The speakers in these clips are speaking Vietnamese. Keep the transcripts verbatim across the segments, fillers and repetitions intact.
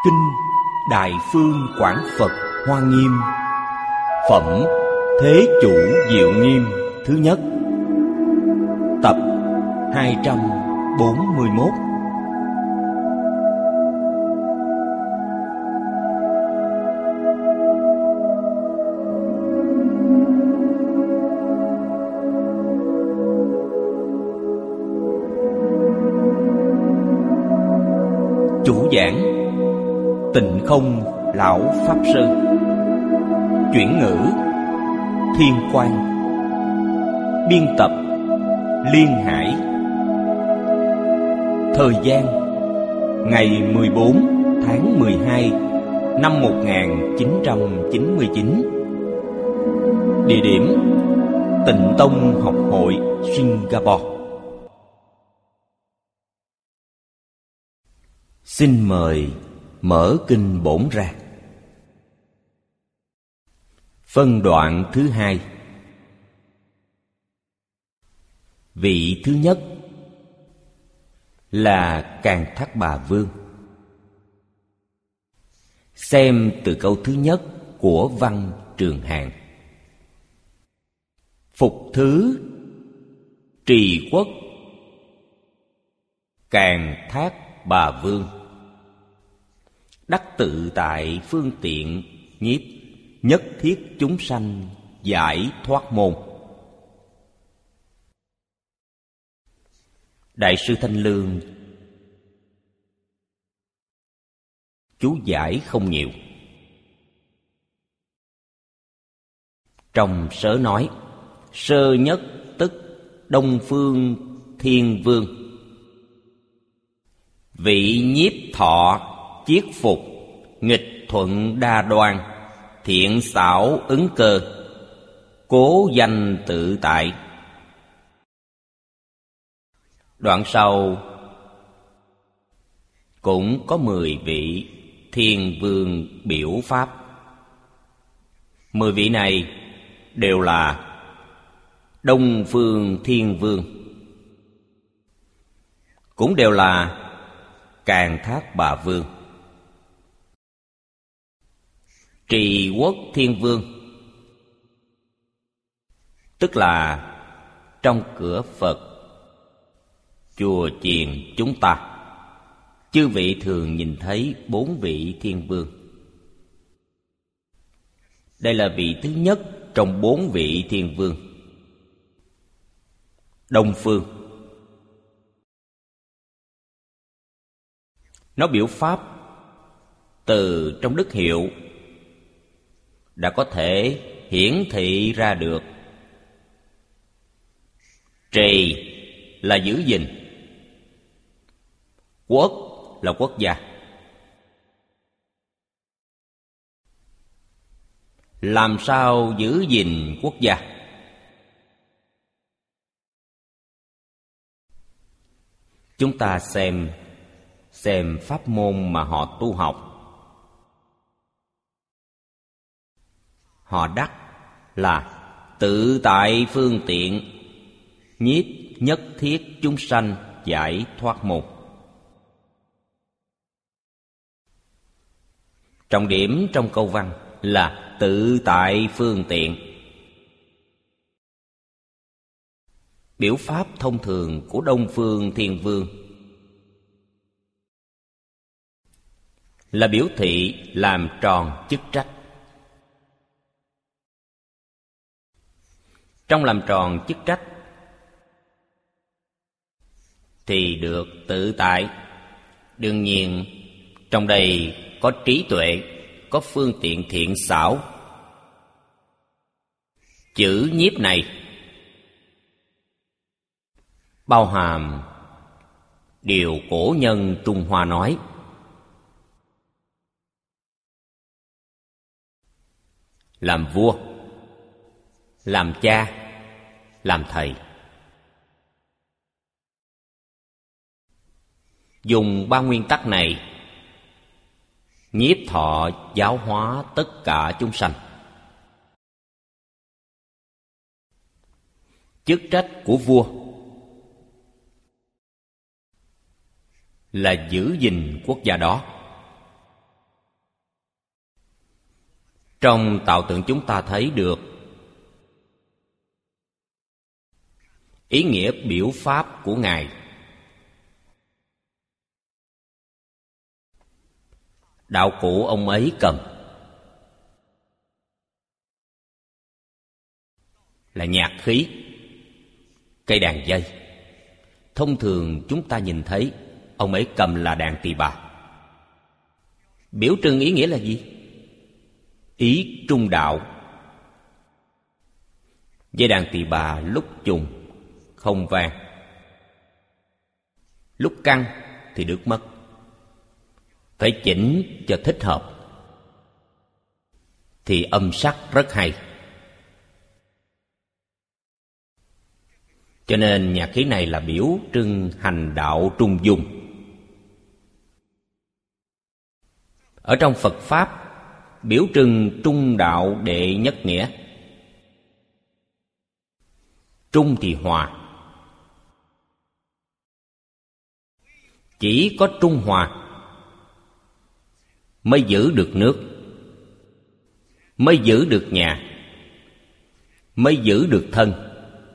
Kinh Đại Phương Quảng Phật Hoa Nghiêm. Phẩm Thế Chủ Diệu Nghiêm thứ nhất. Tập hai trăm bốn mươi mốt. Chủ giảng Tịnh Không Lão Pháp Sư. Chuyển ngữ Thiên Quang. Biên tập Liên Hải. Thời gian ngày mười bốn tháng mười hai năm một nghìn chín trăm chín mươi chín. Địa điểm Tịnh Tông Học hội Singapore. Xin mời mở kinh bổn ra. Phân đoạn thứ hai. Vị thứ nhất là Càn Thác Bà Vương. Xem từ câu thứ nhất của văn Trường Hàn. Phục thứ trì quốc Càn Thác Bà Vương, đắc tự tại phương tiện nhiếp, nhất thiết chúng sanh giải thoát môn. Đại sư Thanh Lương chú giải không nhiều. Trong sớ nói: sơ nhất tức Đông Phương Thiên Vương, vị nhiếp thọ chiết phục, nghịch thuận đa đoan, thiện xảo ứng cơ, cố danh tự tại. Đoạn sau cũng có mười vị thiên vương biểu pháp. Mười vị này đều là Đông Phương Thiên Vương, cũng đều là Càn Thác Bà Vương. Trì Quốc Thiên Vương tức là trong cửa Phật, chùa chiền chúng ta, chư vị thường nhìn thấy bốn vị thiên vương. Đây là vị thứ nhất trong bốn vị thiên vương. Đông Phương, nó biểu pháp từ trong đức hiệu đã có thể hiển thị ra được. Trì là giữ gìn, quốc là quốc gia. Làm sao giữ gìn quốc gia? Chúng ta xem xem pháp môn mà họ tu học. Họ đắc là tự tại phương tiện nhiếp, nhất thiết chúng sanh giải thoát môn. Trọng điểm trong câu văn là tự tại phương tiện. Biểu pháp thông thường của Đông Phương Thiên Vương là biểu thị làm tròn chức trách. Trong làm tròn chức trách thì được tự tại. Đương nhiên trong đây có trí tuệ, có phương tiện thiện xảo. Chữ nhiếp này bao hàm điều cổ nhân Trung Hoa nói: làm vua, làm cha, làm thầy. Dùng ba nguyên tắc này nhiếp thọ giáo hóa tất cả chúng sanh. Chức trách của vua là giữ gìn quốc gia đó. Trong tạo tượng chúng ta thấy được ý nghĩa biểu pháp của Ngài. Đạo cụ ông ấy cầm là nhạc khí, cây đàn dây. Thông thường chúng ta nhìn thấy ông ấy cầm là đàn tỳ bà. Biểu trưng ý nghĩa là gì? Ý trung đạo. Dây đàn tỳ bà lúc trùng không vang, lúc căng thì đứt mất. Phải chỉnh cho thích hợp thì âm sắc rất hay. Cho nên nhạc khí này là biểu trưng hành đạo trung dung. Ở trong Phật Pháp, biểu trưng trung đạo đệ nhất nghĩa. Trung thì hòa. Chỉ có trung hòa mới giữ được nước, mới giữ được nhà, mới giữ được thân.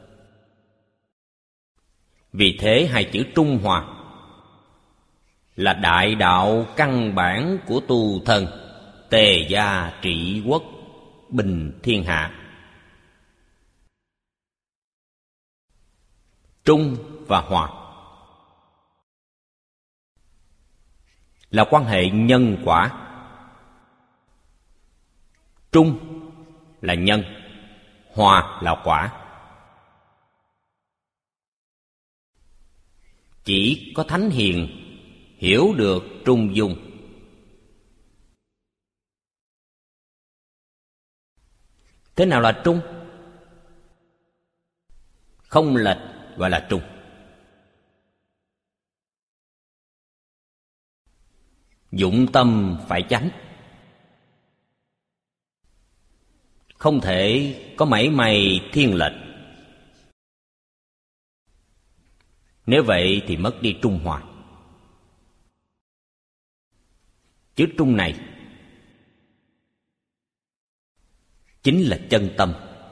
Vì thế hai chữ trung hòa là đại đạo căn bản của tu thân, tề gia trị quốc, bình thiên hạ. Trung và hòa là quan hệ nhân quả. Trung là nhân, hòa là quả. Chỉ có thánh hiền hiểu được trung dung. Thế nào là trung? Không lệch gọi là trung. Dụng tâm phải chánh, không thể có mảy may thiên lệch. Nếu vậy thì mất đi trung hòa. Chữ trung này chính là chân tâm.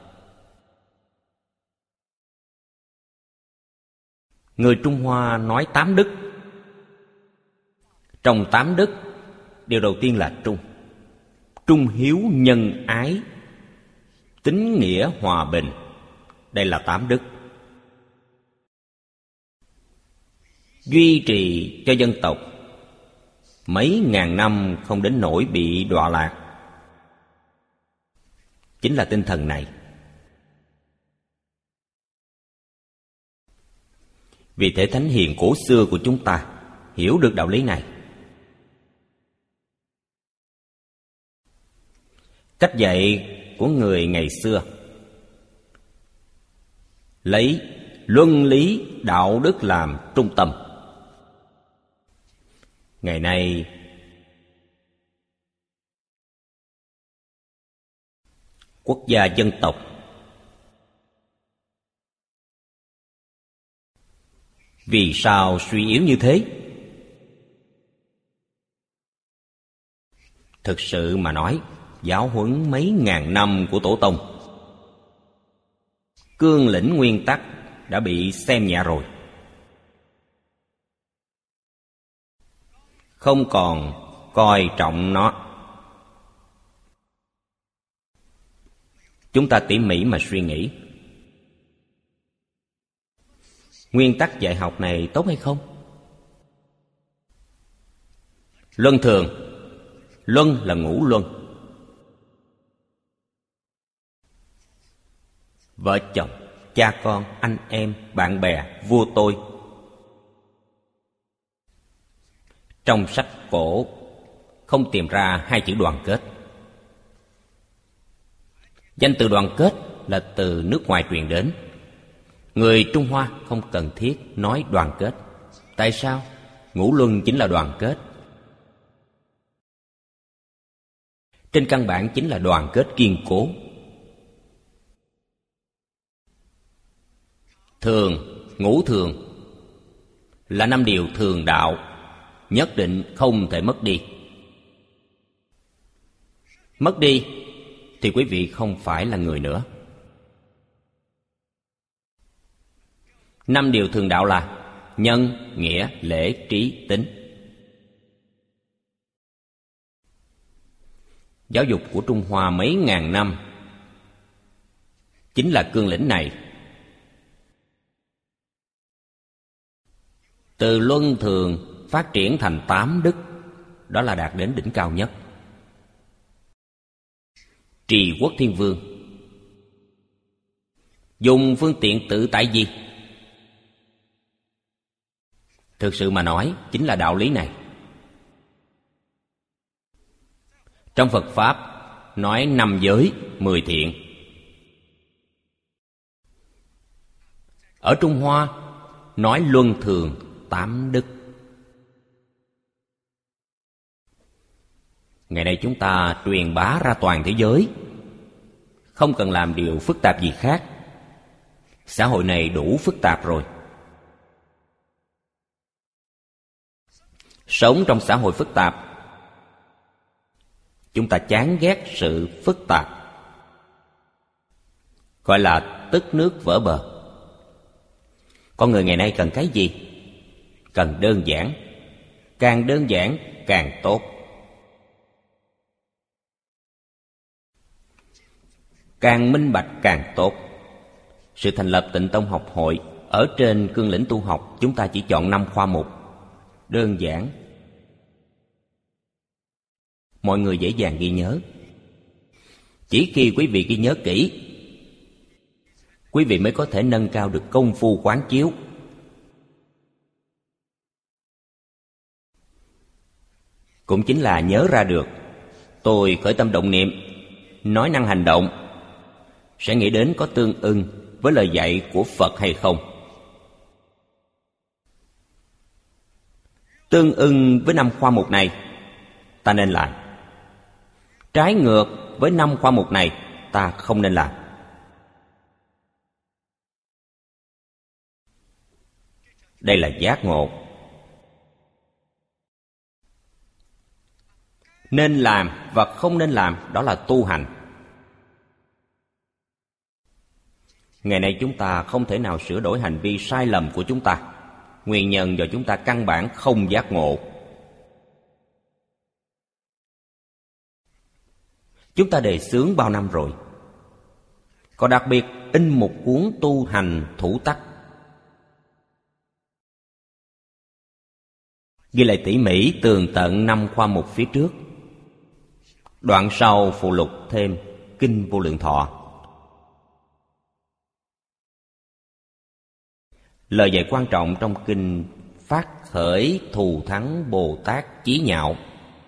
Người Trung Hoa nói tám đức. Trong tám đức, điều đầu tiên là trung. Trung hiếu nhân ái, tín nghĩa hòa bình. Đây là tám đức. Duy trì cho dân tộc mấy ngàn năm không đến nỗi bị đọa lạc, chính là tinh thần này. Vì thế thánh hiền cổ xưa của chúng ta hiểu được đạo lý này. Cách dạy của người ngày xưa lấy luân lý đạo đức làm trung tâm. Ngày nay quốc gia dân tộc vì sao suy yếu như thế? Thực sự mà nói, giáo huấn mấy ngàn năm của tổ tông, cương lĩnh nguyên tắc đã bị xem nhẹ rồi, không còn coi trọng nó. Chúng ta tỉ mỉ mà suy nghĩ, nguyên tắc dạy học này tốt hay không? Luân thường. Luân là ngũ luân. Vợ chồng, cha con, anh em, bạn bè, vua tôi. Trong sách cổ không tìm ra hai chữ đoàn kết. Danh từ đoàn kết là từ nước ngoài truyền đến. Người Trung Hoa không cần thiết nói đoàn kết. Tại sao? Ngũ luân chính là đoàn kết. Trên căn bản chính là đoàn kết kiên cố. Thường, ngũ thường là năm điều thường đạo, nhất định không thể mất đi. Mất đi thì quý vị không phải là người nữa. Năm điều thường đạo là nhân, nghĩa, lễ, trí, tính. Giáo dục của Trung Hoa mấy ngàn năm chính là cương lĩnh này. Từ luân thường phát triển thành tám đức, đó là đạt đến đỉnh cao nhất. Trì quốc thiên vương dùng phương tiện tự tại gì? Thực sự mà nói, chính là đạo lý này. Trong Phật Pháp nói năm giới, mười thiện. Ở Trung Hoa nói luân thường, tám đức. Ngày nay chúng ta truyền bá ra toàn thế giới, không cần làm điều phức tạp gì khác. Xã hội này đủ phức tạp rồi. Sống trong xã hội phức tạp, chúng ta chán ghét sự phức tạp, gọi là tức nước vỡ bờ. Con người ngày nay cần cái gì? Cần đơn giản. Càng đơn giản càng tốt. Càng minh bạch càng tốt. Sự thành lập Tịnh Tông học hội ở trên cương lĩnh tu học, chúng ta chỉ chọn năm khoa mục. Đơn giản, mọi người dễ dàng ghi nhớ. Chỉ khi quý vị ghi nhớ kỹ, quý vị mới có thể nâng cao được công phu quán chiếu. Cũng chính là nhớ ra được, tôi khởi tâm động niệm, nói năng hành động sẽ nghĩ đến có tương ưng với lời dạy của Phật hay không. Tương ưng với năm khoa mục này, ta nên làm. Trái ngược với năm khoa mục này, ta không nên làm. Đây là giác ngộ. Nên làm và không nên làm, đó là tu hành. Ngày nay chúng ta không thể nào sửa đổi hành vi sai lầm của chúng ta. Nguyên nhân do chúng ta căn bản không giác ngộ. Chúng ta đề xướng bao năm rồi, còn đặc biệt in một cuốn tu hành thủ tắc, ghi lại tỉ mỉ tường tận năm khoa mục phía trước. Đoạn sau phụ lục thêm Kinh Vô Lượng Thọ. Lời dạy quan trọng trong kinh phát khởi thù thắng Bồ Tát chí nhạo.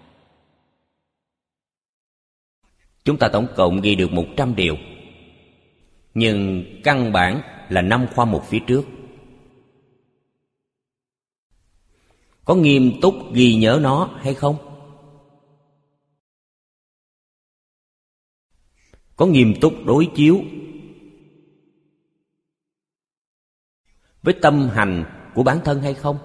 Chúng ta tổng cộng ghi được một trăm điều, nhưng căn bản là năm khoa mục phía trước. Có nghiêm túc ghi nhớ nó hay không? Có nghiêm túc đối chiếu với tâm hành của bản thân hay không?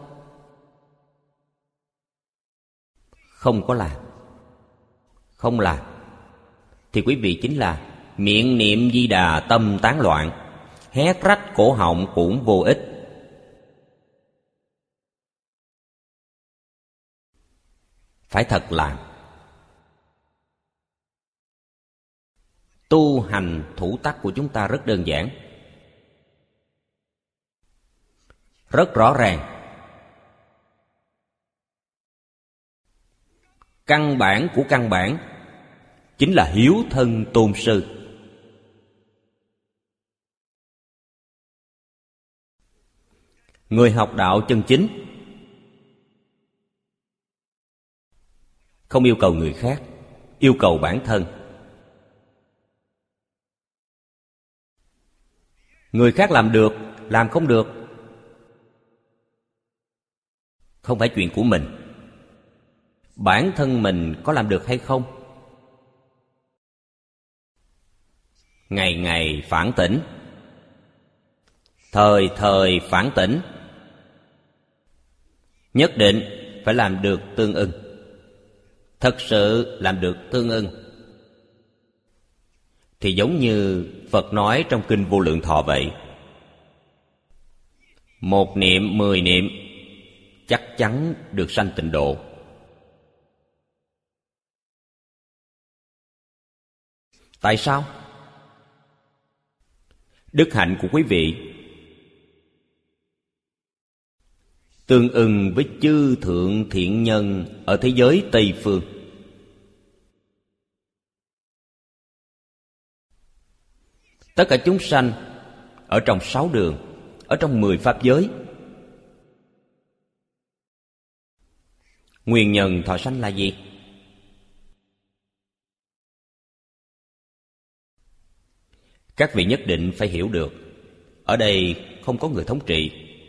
Không có làm. Không làm thì quý vị chính là miệng niệm Di Đà tâm tán loạn, hét rách cổ họng cũng vô ích. Phải thật làm. Tu hành thủ tắc của chúng ta rất đơn giản, rất rõ ràng. Căn bản của căn bản chính là hiếu thân tôn sư. Người học đạo chân chính không yêu cầu người khác, yêu cầu bản thân. Người khác làm được, làm không được, không phải chuyện của mình. Bản thân mình có làm được hay không? Ngày ngày phản tỉnh, thời thời phản tỉnh, nhất định phải làm được tương ưng. Thật sự làm được tương ưng, thì giống như Phật nói trong Kinh Vô Lượng Thọ vậy. Một niệm, mười niệm chắc chắn được sanh tịnh độ. Tại sao? Đức hạnh của quý vị tương ưng với chư thượng thiện nhân ở thế giới Tây Phương. Tất cả chúng sanh ở trong sáu đường, ở trong mười pháp giới, nguyên nhân thọ sanh là gì? Các vị nhất định phải hiểu được, ở đây không có người thống trị.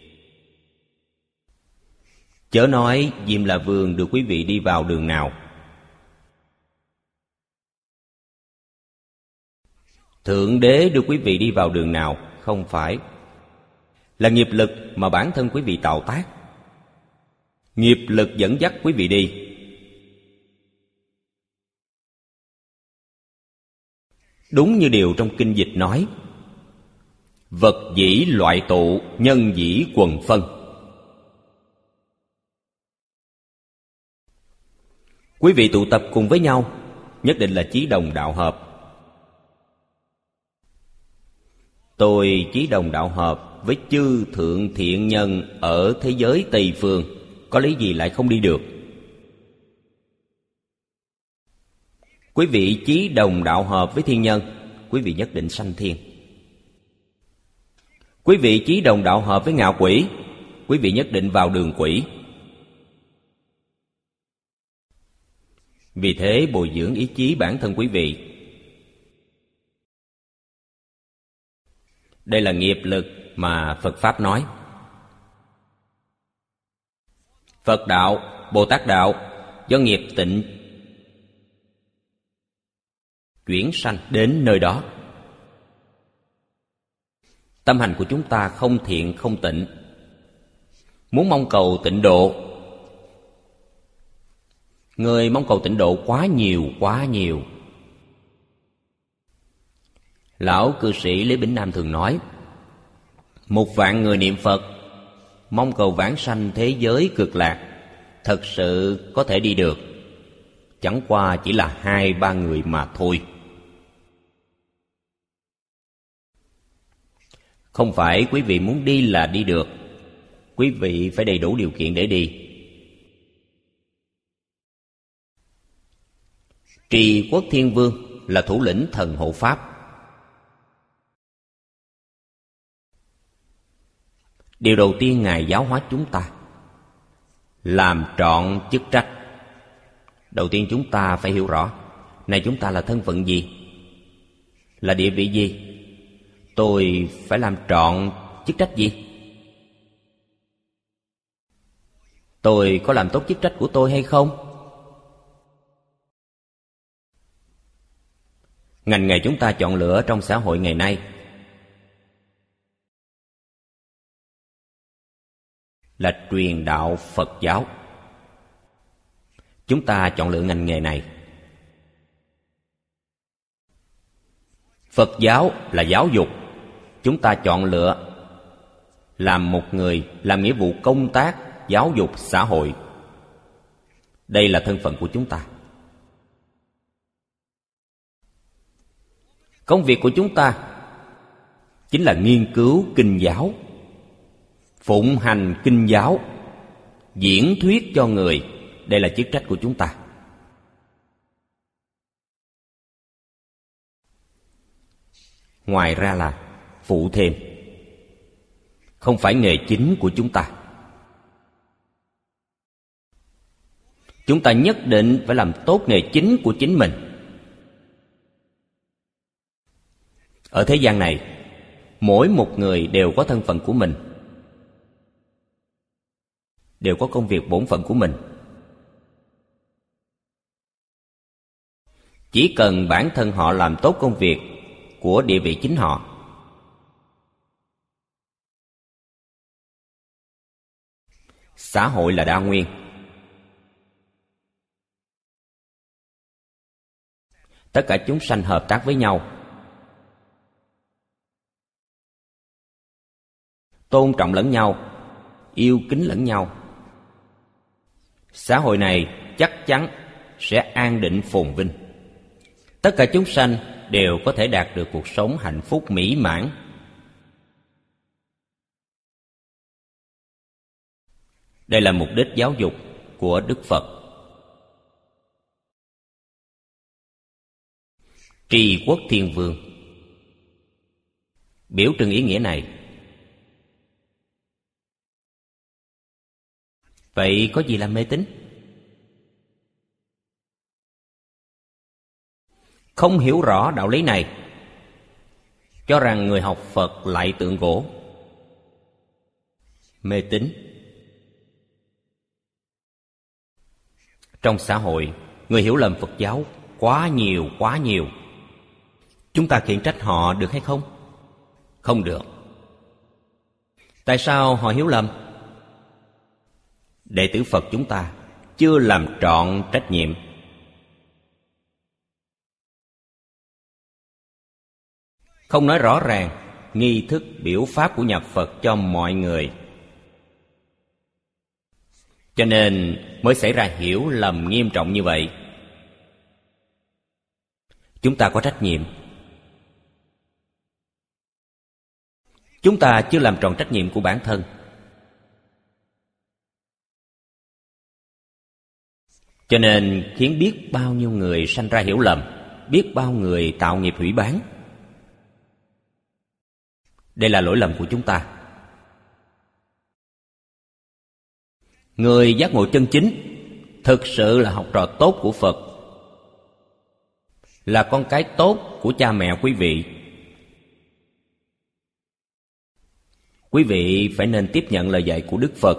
Chớ nói Diêm La Vương đưa quý vị đi vào đường nào. Thượng Đế đưa quý vị đi vào đường nào? Không phải. Là nghiệp lực mà bản thân quý vị tạo tác. Nghiệp lực dẫn dắt quý vị đi. Đúng như điều trong kinh dịch nói: vật dĩ loại tụ, nhân dĩ quần phân. Quý vị tụ tập cùng với nhau, nhất định là chí đồng đạo hợp. Tôi chí đồng đạo hợp với chư thượng thiện nhân ở thế giới Tây Phương, có lý gì lại không đi được? Quý vị chí đồng đạo hợp với thiên nhân, quý vị nhất định sanh thiên. Quý vị chí đồng đạo hợp với ngạo quỷ, quý vị nhất định vào đường quỷ. Vì thế bồi dưỡng ý chí bản thân quý vị. Đây là nghiệp lực mà Phật Pháp nói. Phật đạo, Bồ Tát đạo do nghiệp tịnh chuyển sanh đến nơi đó. Tâm hành của chúng ta không thiện không tịnh, muốn mong cầu tịnh độ. Người mong cầu tịnh độ quá nhiều, quá nhiều. Lão cư sĩ Lý Bỉnh Nam thường nói: một vạn người niệm Phật mong cầu vãng sanh thế giới cực lạc, thật sự có thể đi được. Chẳng qua chỉ là hai ba người mà thôi. Không phải quý vị muốn đi là đi được. Quý vị phải đầy đủ điều kiện để đi. Trì Quốc Thiên Vương là thủ lĩnh thần hộ pháp. Điều đầu tiên Ngài giáo hóa chúng ta làm trọn chức trách. Đầu tiên chúng ta phải hiểu rõ, này chúng ta là thân phận gì, là địa vị gì, tôi phải làm trọn chức trách gì, tôi có làm tốt chức trách của tôi hay không. Ngành nghề chúng ta chọn lựa trong xã hội ngày nay là truyền đạo Phật giáo. Chúng ta chọn lựa ngành nghề này. Phật giáo là giáo dục. Chúng ta chọn lựa làm một người làm nghĩa vụ công tác giáo dục xã hội. Đây là thân phận của chúng ta. Công việc của chúng ta chính là nghiên cứu kinh giáo, phụng hành kinh giáo, diễn thuyết cho người. Đây là chức trách của chúng ta. Ngoài ra là phụ thêm, không phải nghề chính của chúng ta. Chúng ta nhất định phải làm tốt nghề chính của chính mình. Ở thế gian này, mỗi một người đều có thân phận của mình, đều có công việc bổn phận của mình. Chỉ cần bản thân họ làm tốt công việc của địa vị chính họ, xã hội là đa nguyên. Tất cả chúng sanh hợp tác với nhau, tôn trọng lẫn nhau, yêu kính lẫn nhau, xã hội này chắc chắn sẽ an định phồn vinh. Tất cả chúng sanh đều có thể đạt được cuộc sống hạnh phúc mỹ mãn. Đây là mục đích giáo dục của Đức Phật. Trì quốc thiên vương biểu trưng ý nghĩa này. Vậy có gì là mê tín? Không hiểu rõ đạo lý này, cho rằng người học Phật lại tượng gỗ. Mê tín. Trong xã hội, người hiểu lầm Phật giáo quá nhiều, quá nhiều. Chúng ta khiển trách họ được hay không? Không được. Tại sao họ hiểu lầm? Đệ tử Phật chúng ta chưa làm trọn trách nhiệm. Không nói rõ ràng nghi thức biểu pháp của nhà Phật cho mọi người, cho nên mới xảy ra hiểu lầm nghiêm trọng như vậy. Chúng ta có trách nhiệm. Chúng ta chưa làm tròn trách nhiệm của bản thân. Cho nên khiến biết bao nhiêu người sanh ra hiểu lầm, biết bao người tạo nghiệp hủy bán. Đây là lỗi lầm của chúng ta. Người giác ngộ chân chính thực sự là học trò tốt của Phật, là con cái tốt của cha mẹ quý vị. Quý vị phải nên tiếp nhận lời dạy của Đức Phật.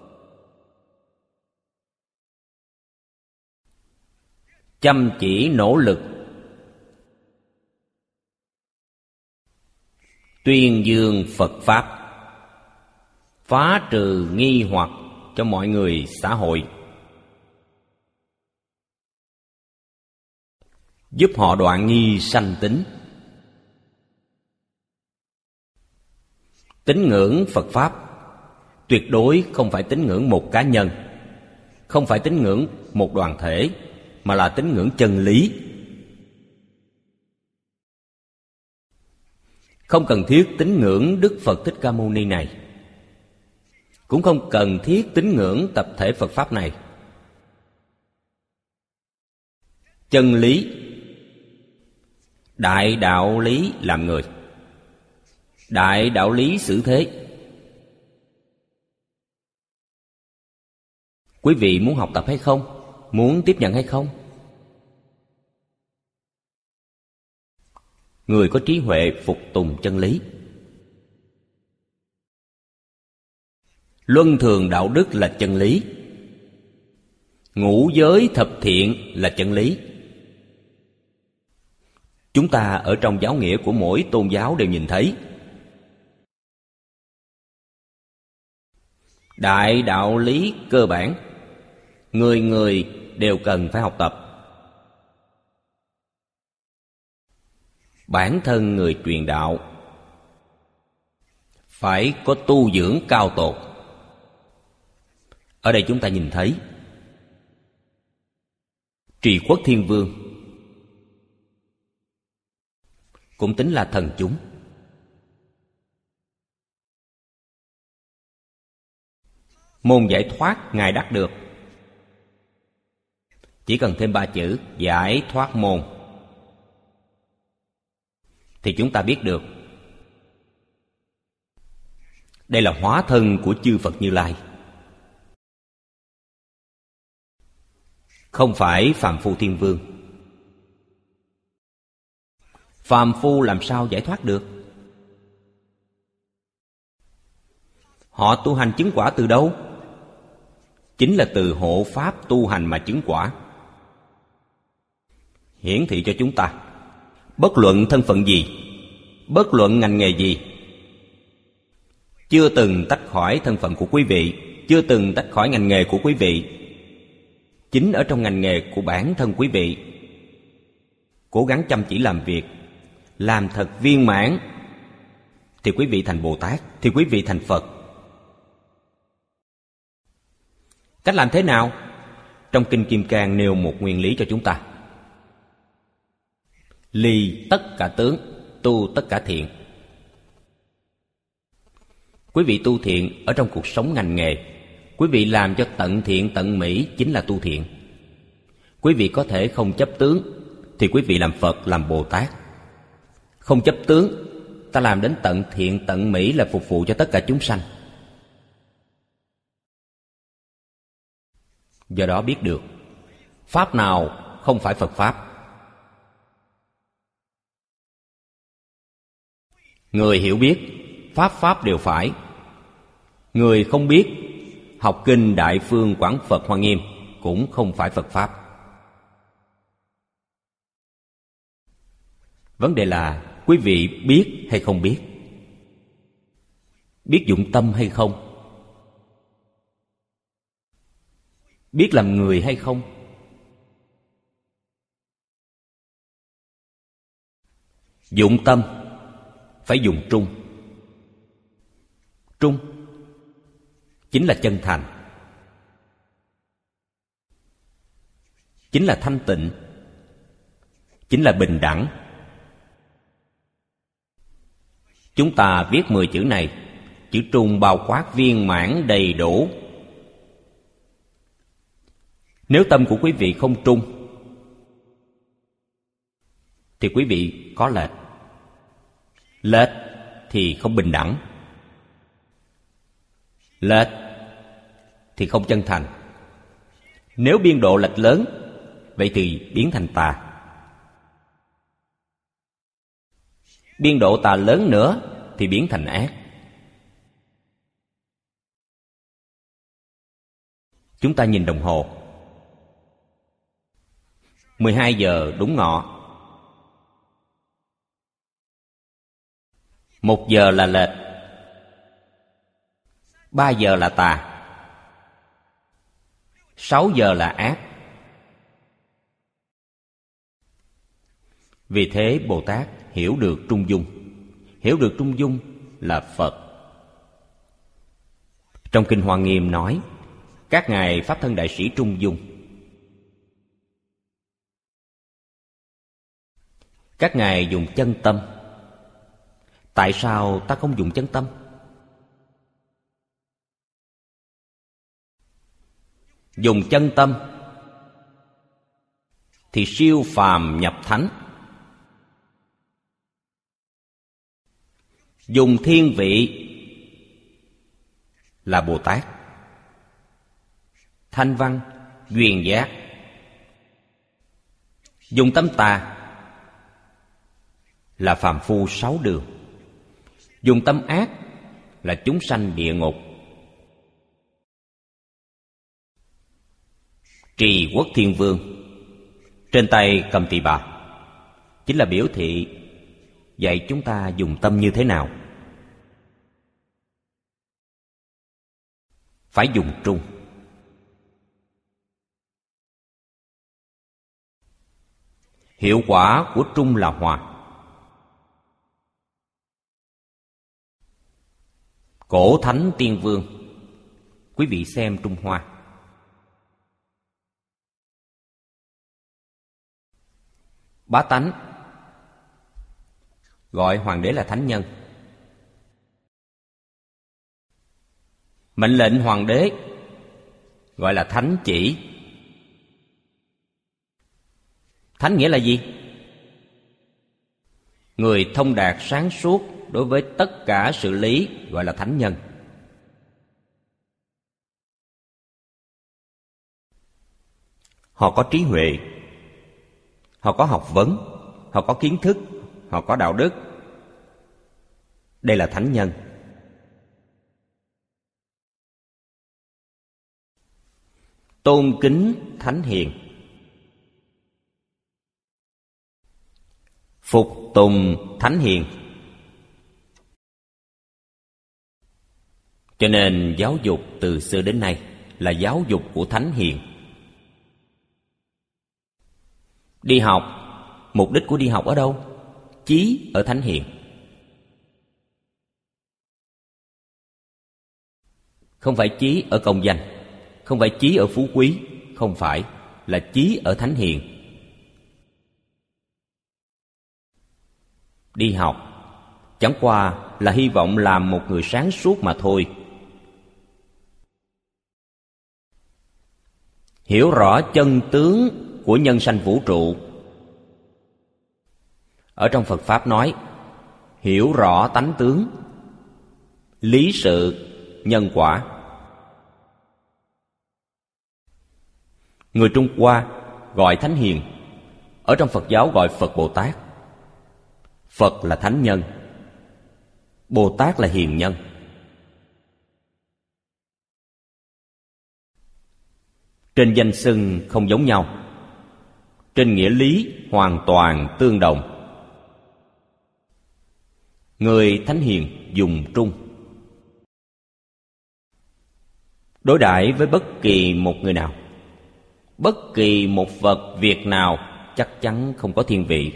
Chăm chỉ nỗ lực tuyên dương Phật Pháp, phá trừ nghi hoặc cho mọi người xã hội, giúp họ đoạn nghi sanh tín. Tín ngưỡng Phật Pháp tuyệt đối không phải tín ngưỡng một cá nhân, không phải tín ngưỡng một đoàn thể, mà là tín ngưỡng chân lý. Không cần thiết tín ngưỡng Đức Phật Thích Ca Mâu Ni này, cũng không cần thiết tín ngưỡng tập thể Phật Pháp này. Chân lý, đại đạo lý làm người, đại đạo lý xử thế. Quý vị muốn học tập hay không? Muốn tiếp nhận hay không? Người có trí huệ phục tùng chân lý. Luân thường đạo đức là chân lý. Ngũ giới thập thiện là chân lý. Chúng ta ở trong giáo nghĩa của mỗi tôn giáo đều nhìn thấy. Đại đạo lý cơ bản, người người đều cần phải học tập. Bản thân người truyền đạo phải có tu dưỡng cao tột. Ở đây chúng ta nhìn thấy Trì Quốc Thiên Vương cũng tính là thần chúng. Môn giải thoát Ngài đắc được. Chỉ cần thêm ba chữ giải thoát môn thì chúng ta biết được đây là hóa thân của chư Phật Như Lai, không phải phàm phu thiên vương. Phàm phu làm sao giải thoát được? Họ tu hành chứng quả từ đâu? Chính là từ hộ pháp tu hành mà chứng quả. Hiển thị cho chúng ta, bất luận thân phận gì, bất luận ngành nghề gì, chưa từng tách khỏi thân phận của quý vị, chưa từng tách khỏi ngành nghề của quý vị. Chính ở trong ngành nghề của bản thân quý vị, cố gắng chăm chỉ làm việc, làm thật viên mãn, thì quý vị thành Bồ Tát, thì quý vị thành Phật. Cách làm thế nào? Trong Kinh Kim Cang nêu một nguyên lý cho chúng ta: ly tất cả tướng, tu tất cả thiện. Quý vị tu thiện ở trong cuộc sống ngành nghề, quý vị làm cho tận thiện tận mỹ chính là tu thiện. Quý vị có thể không chấp tướng thì quý vị làm Phật, làm Bồ Tát. Không chấp tướng, ta làm đến tận thiện tận mỹ là phục vụ cho tất cả chúng sanh. Do đó biết được pháp nào không phải Phật pháp. Người hiểu biết, pháp pháp đều phải. Người không biết, học kinh Đại Phương Quảng Phật Hoa Nghiêm cũng không phải Phật pháp. Vấn đề là quý vị biết hay không biết, biết dụng tâm hay không, biết làm người hay không. Dụng tâm phải dùng trung. Trung chính là chân thành, chính là thanh tịnh, chính là bình đẳng. Chúng ta viết mười chữ này, chữ trung bao quát viên mãn đầy đủ. Nếu tâm của quý vị không trung thì quý vị có lệch. Lệch thì không bình đẳng. Lệch thì không chân thành. Nếu biên độ lệch lớn, vậy thì biến thành tà. Biên độ tà lớn nữa thì biến thành ác. Chúng ta nhìn đồng hồ, mười hai giờ đúng ngọ. Một giờ là lệch, ba giờ là tà, sáu giờ là ác. Vì thế Bồ Tát hiểu được trung dung. Hiểu được trung dung là Phật. Trong Kinh Hoa Nghiêm nói, các ngài Pháp Thân Đại Sĩ trung dung. Các ngài dùng chân tâm. Tại sao ta không dùng chân tâm? Dùng chân tâm thì siêu phàm nhập thánh. Dùng thiên vị là Bồ Tát. Thanh văn, duyên giác. Dùng tâm tà là phàm phu sáu đường. Dùng tâm ác là chúng sanh địa ngục. Trì Quốc Thiên Vương trên tay cầm tỳ bà chính là biểu thị dạy chúng ta dùng tâm như thế nào. Phải dùng trung. Hiệu quả của trung là hòa. Cổ Thánh Tiên Vương, quý vị xem Trung Hoa. Bá tánh gọi hoàng đế là thánh nhân. Mệnh lệnh hoàng đế gọi là thánh chỉ. Thánh nghĩa là gì? Người thông đạt sáng suốt đối với tất cả sự lý gọi là thánh nhân. Họ có trí huệ, họ có học vấn, họ có kiến thức, họ có đạo đức. Đây là thánh nhân. Tôn kính thánh hiền, phục tùng thánh hiền. Cho nên giáo dục từ xưa đến nay là giáo dục của thánh hiền. Đi học, mục đích của đi học ở đâu? Chí ở thánh hiền. Không phải chí ở công danh, không phải chí ở phú quý, không phải, là chí ở thánh hiền. Đi học chẳng qua là hy vọng làm một người sáng suốt mà thôi. Hiểu rõ chân tướng của nhân sanh vũ trụ. Ở trong Phật Pháp nói, hiểu rõ tánh tướng, lý sự, nhân quả. Người Trung Hoa gọi thánh hiền, ở trong Phật giáo gọi Phật Bồ Tát. Phật là thánh nhân, Bồ Tát là hiền nhân. Trên danh xưng không giống nhau, trên nghĩa lý hoàn toàn tương đồng. Người thánh hiền dùng trung. Đối đãi với bất kỳ một người nào, bất kỳ một vật việc nào, chắc chắn không có thiên vị.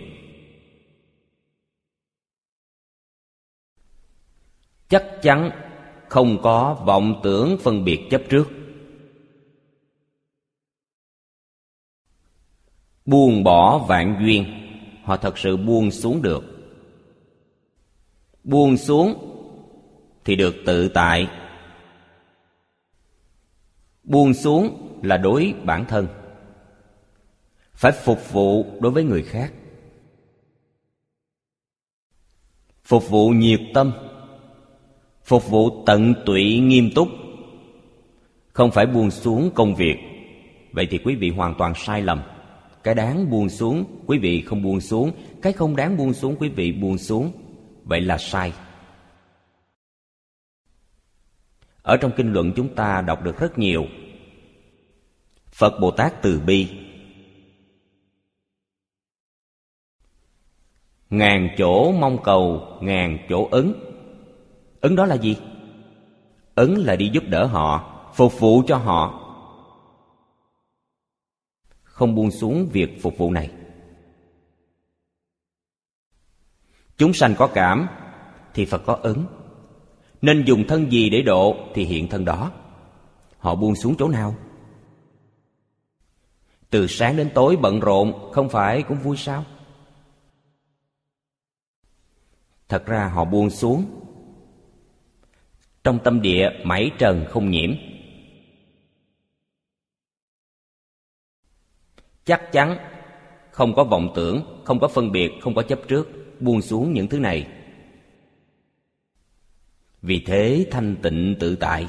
Chắc chắn không có vọng tưởng phân biệt chấp trước. Buông bỏ vạn duyên, họ thật sự buông xuống được. Buông xuống thì được tự tại. Buông xuống là đối bản thân, phải phục vụ đối với người khác. Phục vụ nhiệt tâm, phục vụ tận tụy nghiêm túc, không phải buông xuống công việc. Vậy thì quý vị hoàn toàn sai lầm. Cái đáng buông xuống quý vị không buông xuống, cái không đáng buông xuống quý vị buông xuống. Vậy là sai. Ở trong kinh luận chúng ta đọc được rất nhiều. Phật Bồ Tát từ bi, ngàn chỗ mong cầu, ngàn chỗ ứng. Ứng đó là gì? Ứng là đi giúp đỡ họ, phục vụ cho họ. Không buông xuống việc phục vụ này. Chúng sanh có cảm thì Phật có ứng. Nên dùng thân gì để độ thì hiện thân đó. Họ buông xuống chỗ nào? Từ sáng đến tối bận rộn, không phải cũng vui sao? Thật ra họ buông xuống. Trong tâm địa mảy trần không nhiễm. Chắc chắn không có vọng tưởng, không có phân biệt, không có chấp trước. Buông xuống những thứ này. Vì thế thanh tịnh tự tại.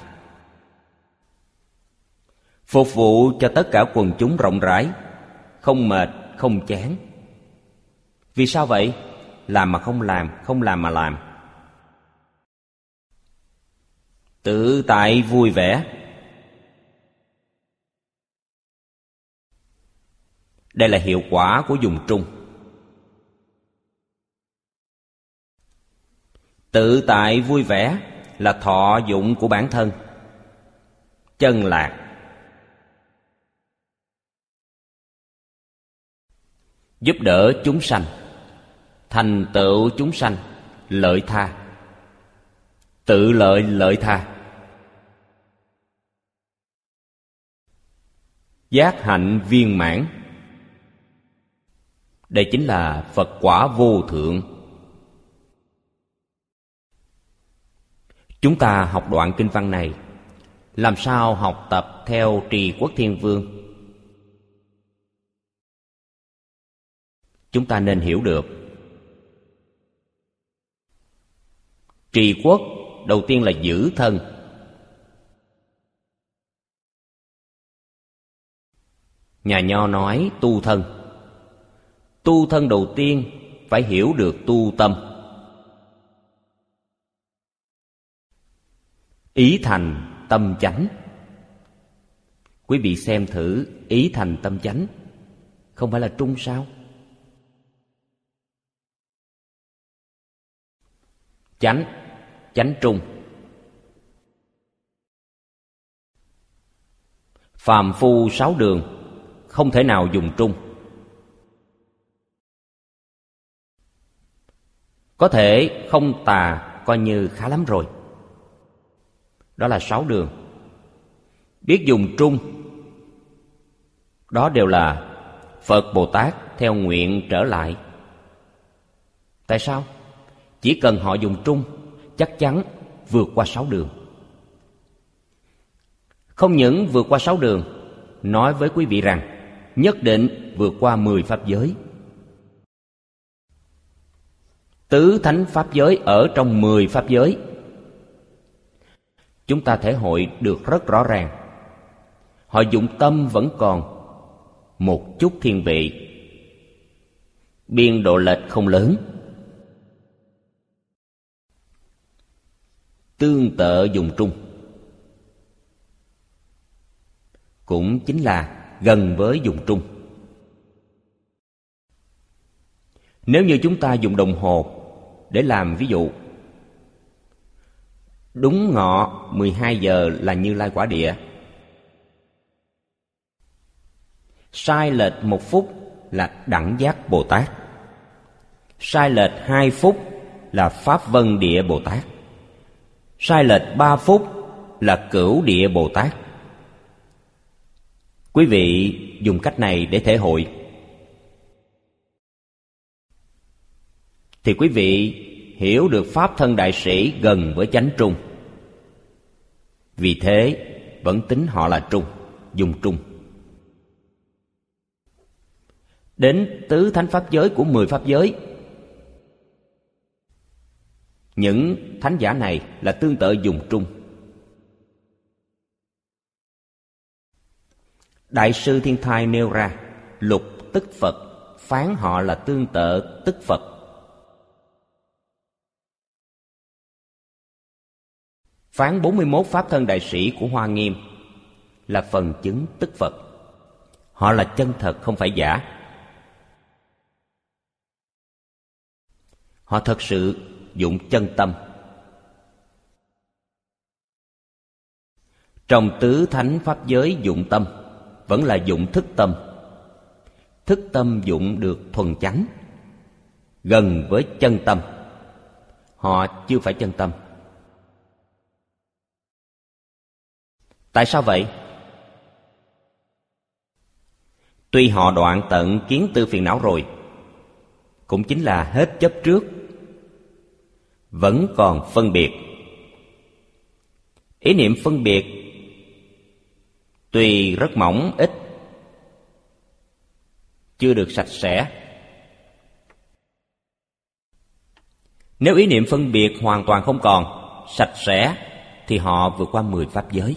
Phục vụ cho tất cả quần chúng rộng rãi, không mệt, không chán. Vì sao vậy? Làm mà không làm, không làm mà làm. Tự tại vui vẻ. Đây là hiệu quả của dùng trung. Tự tại vui vẻ là thọ dụng của bản thân. Chân lạc. Giúp đỡ chúng sanh, thành tựu chúng sanh, lợi tha. Tự lợi lợi tha. Giác hạnh viên mãn. Đây chính là Phật quả vô thượng. Chúng ta học đoạn kinh văn này, làm sao học tập theo Trì Quốc Thiên Vương? Chúng ta nên hiểu được. Trì quốc đầu tiên là giữ thân. Nhà Nho nói tu thân. Tu thân đầu tiên phải hiểu được tu tâm. Ý thành tâm chánh. Quý vị xem thử, ý thành tâm chánh không phải là trung sao? Chánh, chánh trung. Phàm phu sáu đường không thể nào dùng trung. Có thể không tà coi như khá lắm rồi. Đó là sáu đường. biết dùng trung, đó đều là Phật Bồ Tát theo nguyện trở lại. Tại sao? Chỉ cần họ dùng trung, chắc chắn vượt qua sáu đường. Không những vượt qua sáu đường, nói với quý vị rằng nhất định vượt qua mười pháp giới. Tứ thánh pháp giới ở trong mười pháp giới, chúng ta thể hội được rất rõ ràng. Họ dụng tâm vẫn còn một chút thiên vị, biên độ lệch không lớn. Tương tự dùng trung, cũng chính là gần với dùng trung. Nếu như chúng ta dùng đồng hồ để làm ví dụ, đúng ngọ mười hai giờ là Như Lai quả địa, sai lệch một phút là Đẳng Giác Bồ Tát, sai lệch hai phút là Pháp Vân Địa Bồ Tát, sai lệch ba phút là Cửu Địa Bồ Tát. Quý vị dùng cách này để thể hội, thì quý vị hiểu được Pháp thân đại sĩ gần với chánh trung. Vì thế vẫn tính họ là trung, dùng trung. Đến tứ thánh pháp giới của mười pháp giới, những thánh giả này là tương tự dùng trung. Đại sư Thiên Thai nêu ra lục tức Phật, phán họ là tương tự tức Phật. Phán bốn mươi mốt pháp thân đại sĩ của Hoa Nghiêm là phần chứng tức Phật. Họ là chân thật, không phải giả. Họ thật sự dụng chân tâm. Trong tứ thánh pháp giới dụng tâm vẫn là dụng thức tâm. Thức tâm dụng được thuần chánh, gần với chân tâm. Họ chưa phải chân tâm. Tại sao vậy? Tuy họ đoạn tận kiến tư phiền não rồi, cũng chính là hết chấp trước, vẫn còn phân biệt. Ý niệm phân biệt tuy rất mỏng ít, chưa được sạch sẽ. Nếu ý niệm phân biệt hoàn toàn không còn, sạch sẽ, thì họ vượt qua mười pháp giới.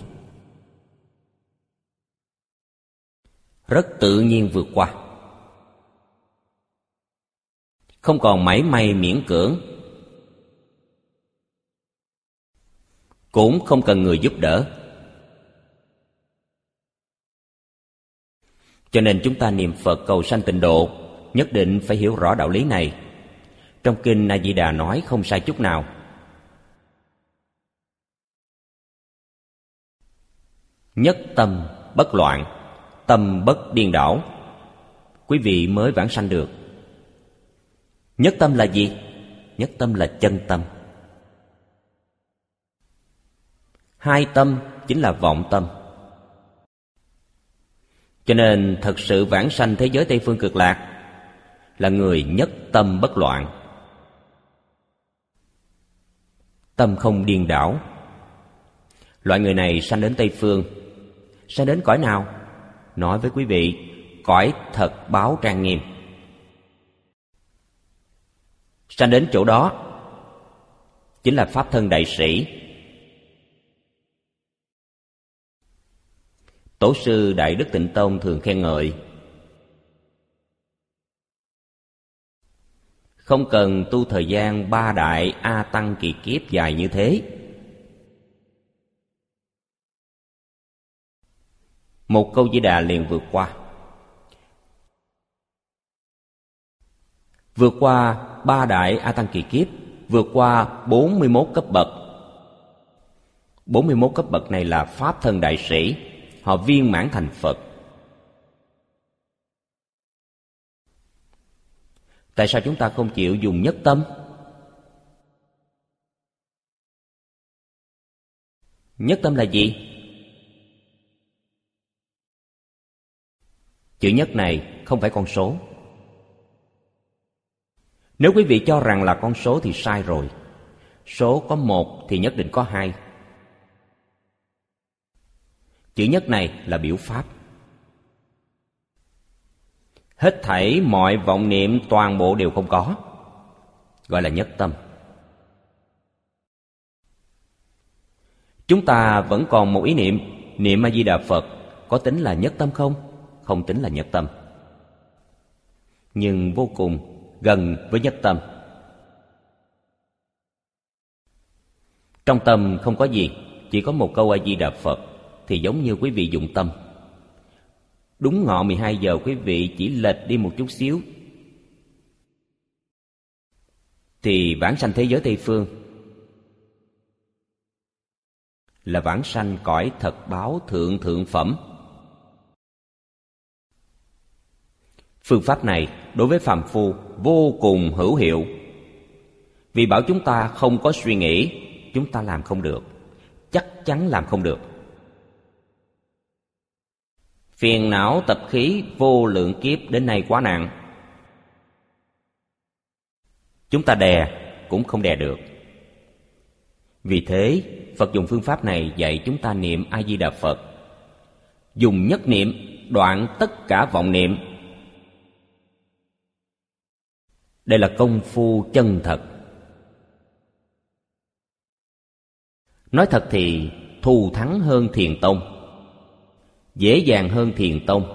Rất tự nhiên vượt qua, không còn mảy may miễn cưỡng, cũng không cần người giúp đỡ. Cho nên chúng ta niệm Phật cầu sanh tịnh độ, nhất định phải hiểu rõ đạo lý này. Trong kinh A Di Đà nói không sai chút nào. Nhất tâm bất loạn, tâm bất điên đảo, quý vị mới vãng sanh được. Nhất tâm là gì? Nhất tâm là chân tâm. Hai tâm chính là vọng tâm. Cho nên thật sự vãng sanh thế giới Tây Phương Cực Lạc là người nhất tâm bất loạn, tâm không điên đảo. Loại người này sanh đến Tây Phương. Sanh đến cõi nào? Nói với quý vị, cõi thật báo trang nghiêm. Sanh đến chỗ đó chính là pháp thân đại sĩ. Tổ sư Đại Đức Tịnh Tông thường khen ngợi, không cần tu thời gian ba đại A Tăng kỳ kiếp dài như thế. Một câu Di Đà liền vượt qua. Vượt qua ba đại A Tăng kỳ kiếp, vượt qua bốn mươi mốt cấp bậc. bốn mươi mốt cấp bậc này là pháp thân đại sĩ, họ viên mãn thành Phật. Tại sao chúng ta không chịu dùng nhất tâm? Nhất tâm là gì? Chữ nhất này không phải con số. Nếu quý vị cho rằng là con số thì sai rồi. Số có một thì nhất định có hai. Chữ nhất này là biểu pháp. Hết thảy mọi vọng niệm toàn bộ đều không có, gọi là nhất tâm. Chúng ta vẫn còn một ý niệm, niệm A Di Đà Phật có tính là nhất tâm không? Không tính là nhất tâm, nhưng vô cùng gần với nhất tâm. Trong tâm không có gì, chỉ có một câu A Di Đà Phật, thì giống như quý vị dụng tâm. Đúng ngọ mười hai giờ quý vị chỉ lệch đi một chút xíu thì vãng sanh thế giới Tây Phương, là vãng sanh cõi thật báo thượng thượng phẩm. Phương pháp này đối với phàm phu vô cùng hữu hiệu. Vì bảo chúng ta không có suy nghĩ, chúng ta làm không được, chắc chắn làm không được. Phiền não tập khí vô lượng kiếp đến nay quá nặng, chúng ta đè cũng không đè được. Vì thế Phật dùng phương pháp này dạy chúng ta niệm A Di Đà Phật, dùng nhất niệm đoạn tất cả vọng niệm. Đây là công phu chân thật. Nói thật thì thù thắng hơn Thiền Tông, dễ dàng hơn Thiền Tông.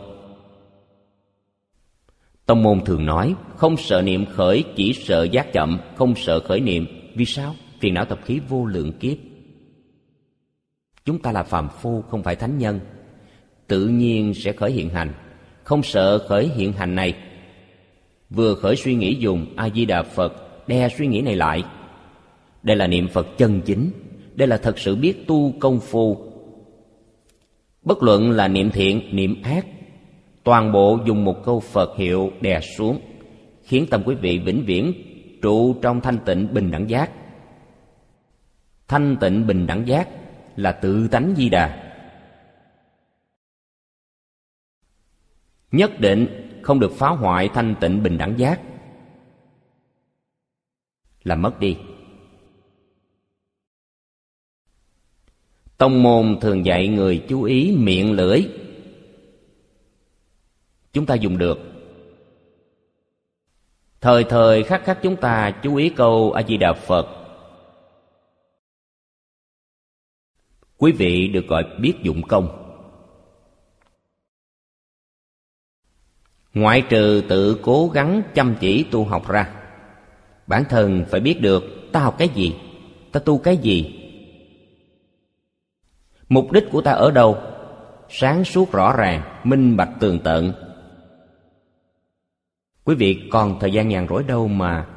Tông môn thường nói không sợ niệm khởi, chỉ sợ giác chậm, không sợ khởi niệm. Vì sao? Phiền não tập khí vô lượng kiếp. Chúng ta là phàm phu, không phải thánh nhân, tự nhiên sẽ khởi hiện hành. Không sợ khởi hiện hành này. Vừa khởi suy nghĩ dùng A Di Đà Phật đè suy nghĩ này lại. Đây là niệm Phật chân chính. Đây là thật sự biết tu công phu. Bất luận là niệm thiện, niệm ác, toàn bộ dùng một câu Phật hiệu đè xuống, khiến tâm quý vị vĩnh viễn trụ trong thanh tịnh bình đẳng giác. Thanh tịnh bình đẳng giác là tự tánh Di Đà. Nhất định không được phá hoại thanh tịnh bình đẳng giác, là mất đi. Tông môn thường dạy người chú ý miệng lưỡi. Chúng ta dùng được. Thời thời khắc khắc chúng ta chú ý câu A Di Đà Phật. Quý vị được gọi biết dụng công. Ngoại trừ tự cố gắng chăm chỉ tu học ra, bản thân phải biết được ta học cái gì, ta tu cái gì, mục đích của ta ở đâu, sáng suốt rõ ràng, minh bạch tường tận. Quý vị còn thời gian nhàn rỗi đâu mà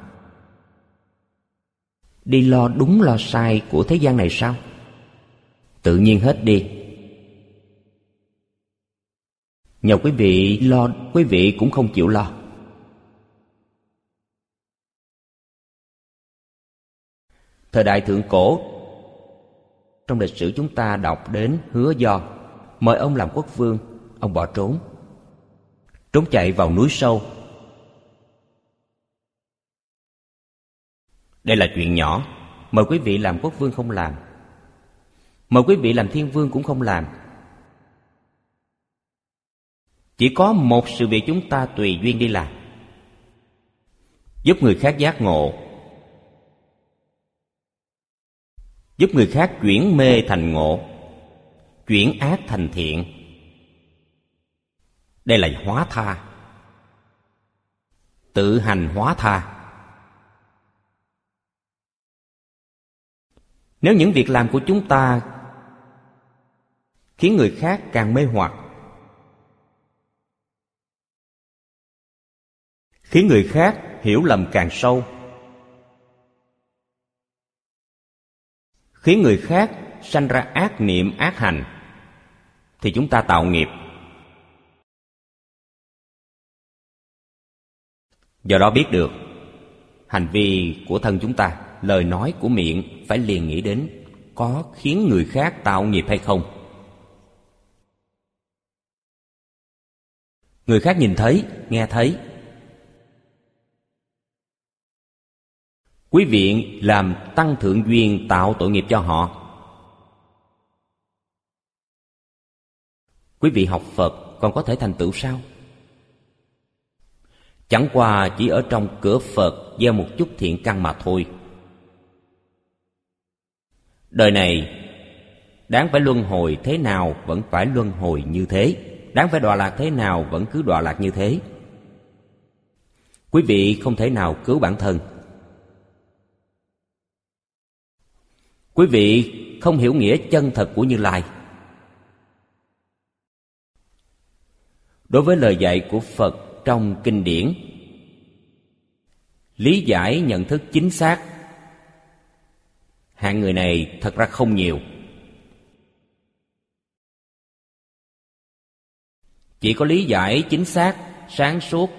đi lo đúng lo sai của thế gian này sao? Tự nhiên hết đi. Nhờ quý vị lo, quý vị cũng không chịu lo. Thời đại thượng cổ, trong lịch sử chúng ta đọc đến Hứa Do mời ông làm quốc vương, ông bỏ trốn, trốn chạy vào núi sâu. Đây là chuyện nhỏ, mời quý vị làm quốc vương không làm, mời quý vị làm thiên vương cũng không làm. Chỉ có một sự việc chúng ta tùy duyên đi làm, giúp người khác giác ngộ, giúp người khác chuyển mê thành ngộ, chuyển ác thành thiện. Đây là hóa tha, tự hành hóa tha. Nếu những việc làm của chúng ta khiến người khác càng mê hoặc, khiến người khác hiểu lầm càng sâu, khiến người khác sanh ra ác niệm ác hành, thì chúng ta tạo nghiệp. Do đó biết được hành vi của thân chúng ta, lời nói của miệng phải liền nghĩ đến có khiến người khác tạo nghiệp hay không. người khác nhìn thấy, nghe thấy. Quý vị làm tăng thượng duyên tạo tội nghiệp cho họ. Quý vị học Phật còn có thể thành tựu sao? Chẳng qua chỉ ở trong cửa Phật gieo một chút thiện căn mà thôi. Đời này đáng phải luân hồi thế nào vẫn phải luân hồi như thế, đáng phải đọa lạc thế nào vẫn cứ đọa lạc như thế. Quý vị không thể nào cứu bản thân. Quý vị không hiểu nghĩa chân thật của Như Lai. Đối với lời dạy của Phật trong kinh điển, lý giải nhận thức chính xác, hạng người này thật ra không nhiều. Chỉ có lý giải chính xác, sáng suốt,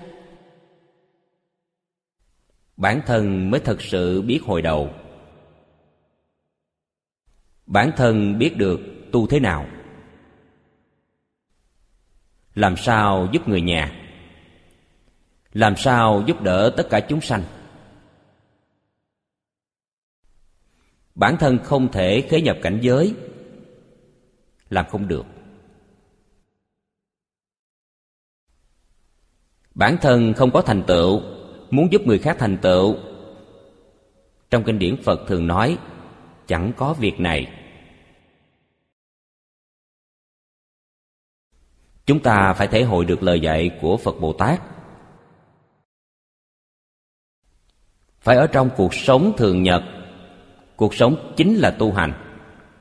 bản thân mới thật sự biết hồi đầu. Bản thân biết được tu thế nào, làm sao giúp người nhà, làm sao giúp đỡ tất cả chúng sanh. Bản thân không thể khế nhập cảnh giới, làm không được. Bản thân không có thành tựu, muốn giúp người khác thành tựu. Trong kinh điển Phật thường nói, chẳng có việc này. Chúng ta phải thể hội được lời dạy của Phật Bồ Tát. Phải ở trong cuộc sống thường nhật. Cuộc sống chính là tu hành.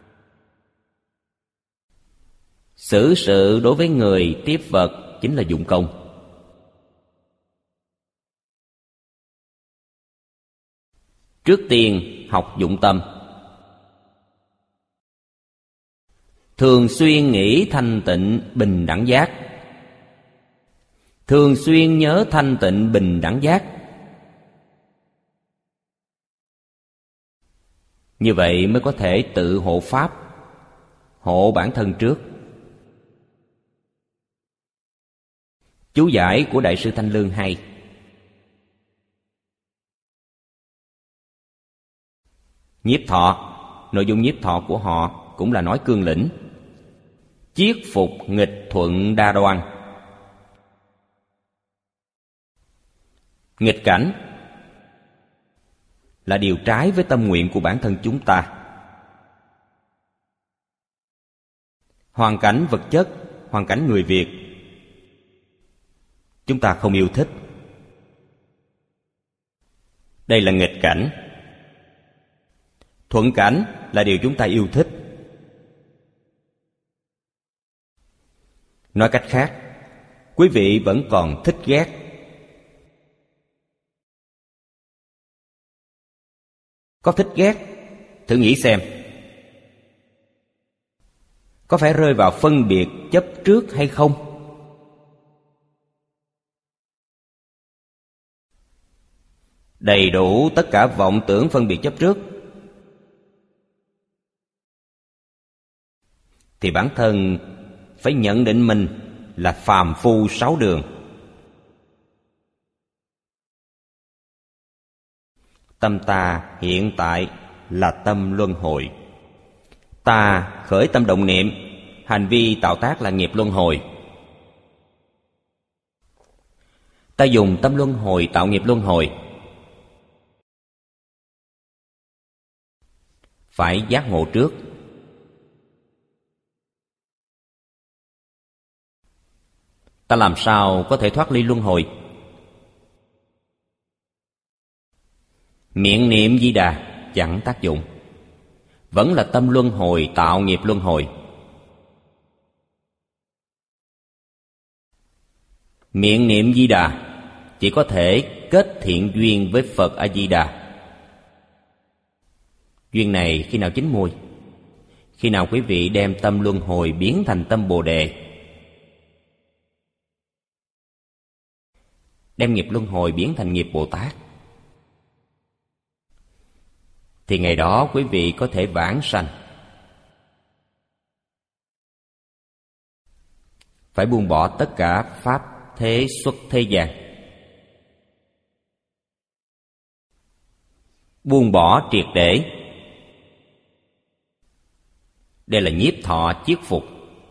Xử sự đối với người tiếp vật chính là dụng công. Trước tiên học dụng tâm. Thường xuyên nghĩ thanh tịnh bình đẳng giác. Thường xuyên nhớ thanh tịnh bình đẳng giác. Như vậy mới có thể tự hộ pháp, hộ bản thân trước. Chú giải của Đại sư Thanh Lương hay. Nhiếp thọ, nội dung nhiếp thọ của họ cũng là nói cương lĩnh. Chiết phục nghịch thuận đa đoan. Nghịch cảnh là điều trái với tâm nguyện của bản thân chúng ta. Hoàn cảnh vật chất, hoàn cảnh người Việt, chúng ta không yêu thích. Đây là nghịch cảnh. Thuận cảnh là điều chúng ta yêu thích. Nói cách khác, quý vị vẫn còn thích ghét. Có thích ghét, thử nghĩ xem, có phải rơi vào phân biệt chấp trước hay không? Đầy đủ tất cả vọng tưởng phân biệt chấp trước, thì bản thân phải nhận định mình là phàm phu sáu đường. Tâm ta hiện tại là tâm luân hồi. Ta khởi tâm động niệm, hành vi tạo tác là nghiệp luân hồi. Ta dùng tâm luân hồi tạo nghiệp luân hồi. Phải giác ngộ trước. Ta làm sao có thể thoát ly luân hồi? Miệng niệm Di Đà chẳng tác dụng, vẫn là tâm luân hồi tạo nghiệp luân hồi. Miệng niệm Di Đà chỉ có thể kết thiện duyên với Phật A Di Đà. Duyên này khi nào chín mùi? Khi nào quý vị đem tâm luân hồi biến thành tâm Bồ Đề, đem nghiệp luân hồi biến thành nghiệp Bồ Tát, thì ngày đó quý vị có thể vãng sanh. Phải buông bỏ tất cả pháp thế xuất thế gian. Buông bỏ triệt để. Đây là nhiếp thọ chiết phục.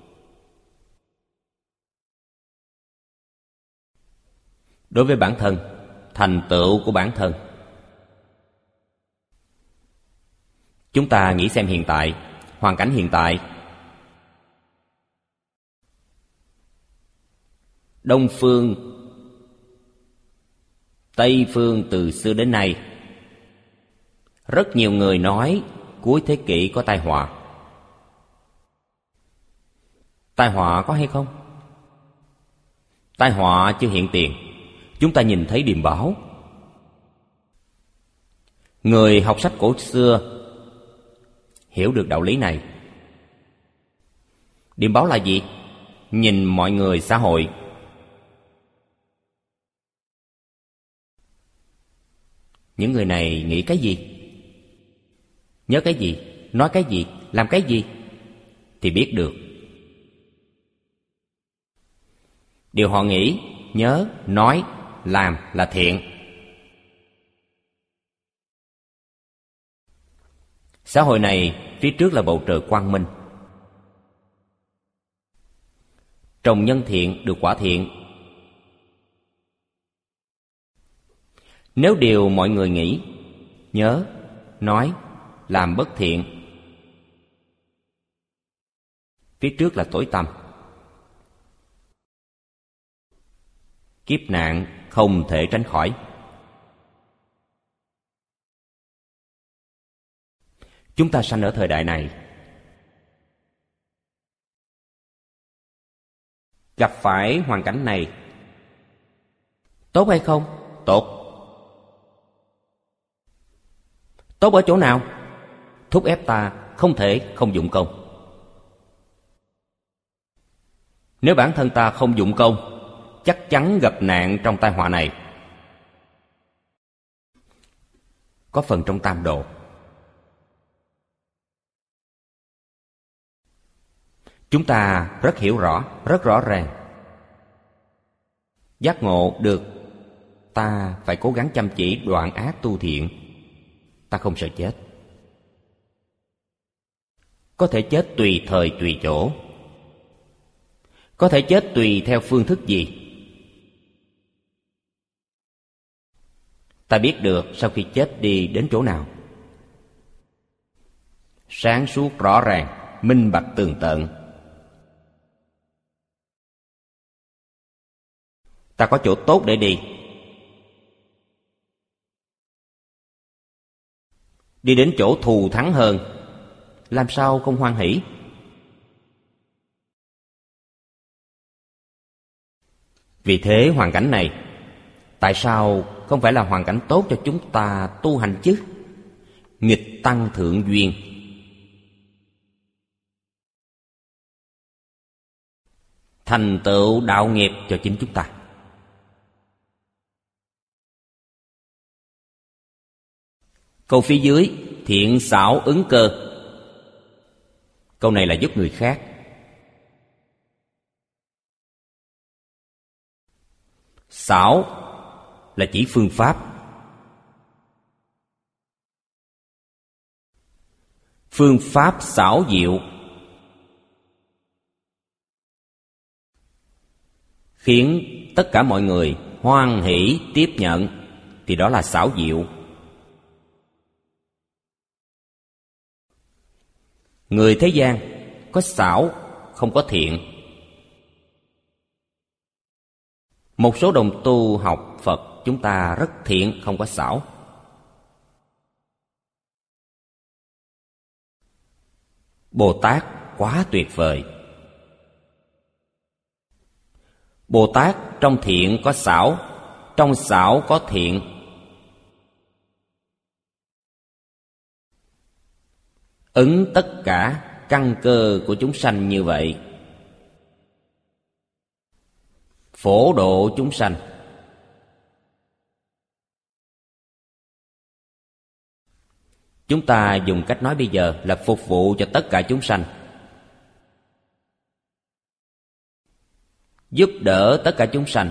Đối với bản thân, thành tựu của bản thân. Chúng ta nghĩ xem hiện tại, hoàn cảnh hiện tại. Đông phương, Tây phương từ xưa đến nay, rất nhiều người nói cuối thế kỷ có tai họa. Tai họa có hay không? Tai họa chưa hiện tiền, chúng ta nhìn thấy điềm báo. Người học sách cổ xưa hiểu được đạo lý này. Điềm báo là gì? Nhìn mọi người xã hội. Những người này nghĩ cái gì? Nhớ cái gì? Nói cái gì? Làm cái gì? Thì biết được. Điều họ nghĩ, nhớ, nói, làm là thiện. Xã hội này phía trước là bầu trời quang minh. Trồng nhân thiện được quả thiện. Nếu điều mọi người nghĩ, nhớ, nói, làm bất thiện, phía trước là tối tăm. Kiếp nạn không thể tránh khỏi. Chúng ta sanh ở thời đại này, gặp phải hoàn cảnh này, tốt hay không? Tốt. Tốt ở chỗ nào? Thúc ép ta không thể không dụng công. Nếu bản thân ta không dụng công, chắc chắn gặp nạn trong tai họa này. Có phần trong tam độ. Chúng ta rất hiểu rõ, rất rõ ràng. Giác ngộ được, ta phải cố gắng chăm chỉ đoạn ác tu thiện. Ta không sợ chết. Có thể chết tùy thời tùy chỗ. Có thể chết tùy theo phương thức gì. Ta biết được sau khi chết đi đến chỗ nào. Sáng suốt rõ ràng, minh bạch tường tận. Ta có chỗ tốt để đi. Đi đến chỗ thù thắng hơn, làm sao không hoan hỷ? Vì thế hoàn cảnh này, tại sao không phải là hoàn cảnh tốt cho chúng ta tu hành chứ? Nghịch tăng thượng duyên. Thành tựu đạo nghiệp cho chính chúng ta. Câu phía dưới, thiện xảo ứng cơ. Câu này là giúp người khác. Xảo là chỉ phương pháp. Phương pháp xảo diệu, khiến tất cả mọi người hoan hỷ tiếp nhận, thì đó là xảo diệu. Người thế gian có xảo, không có thiện. Một số đồng tu học Phật chúng ta rất thiện, không có xảo. Bồ Tát quá tuyệt vời. Bồ Tát trong thiện có xảo, trong xảo có thiện. Ứng tất cả căn cơ của chúng sanh như vậy. Phổ độ chúng sanh. Chúng ta dùng cách nói bây giờ là phục vụ cho tất cả chúng sanh. giúp đỡ tất cả chúng sanh.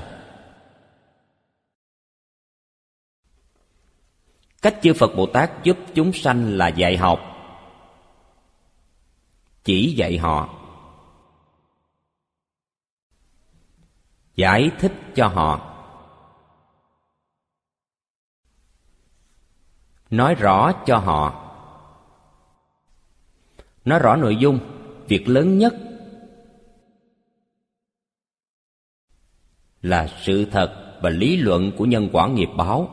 Cách chư Phật Bồ Tát giúp chúng sanh là dạy học, chỉ dạy họ, giải thích cho họ, nói rõ cho họ. Nói rõ nội dung, việc lớn nhất là sự thật và lý luận của nhân quả nghiệp báo.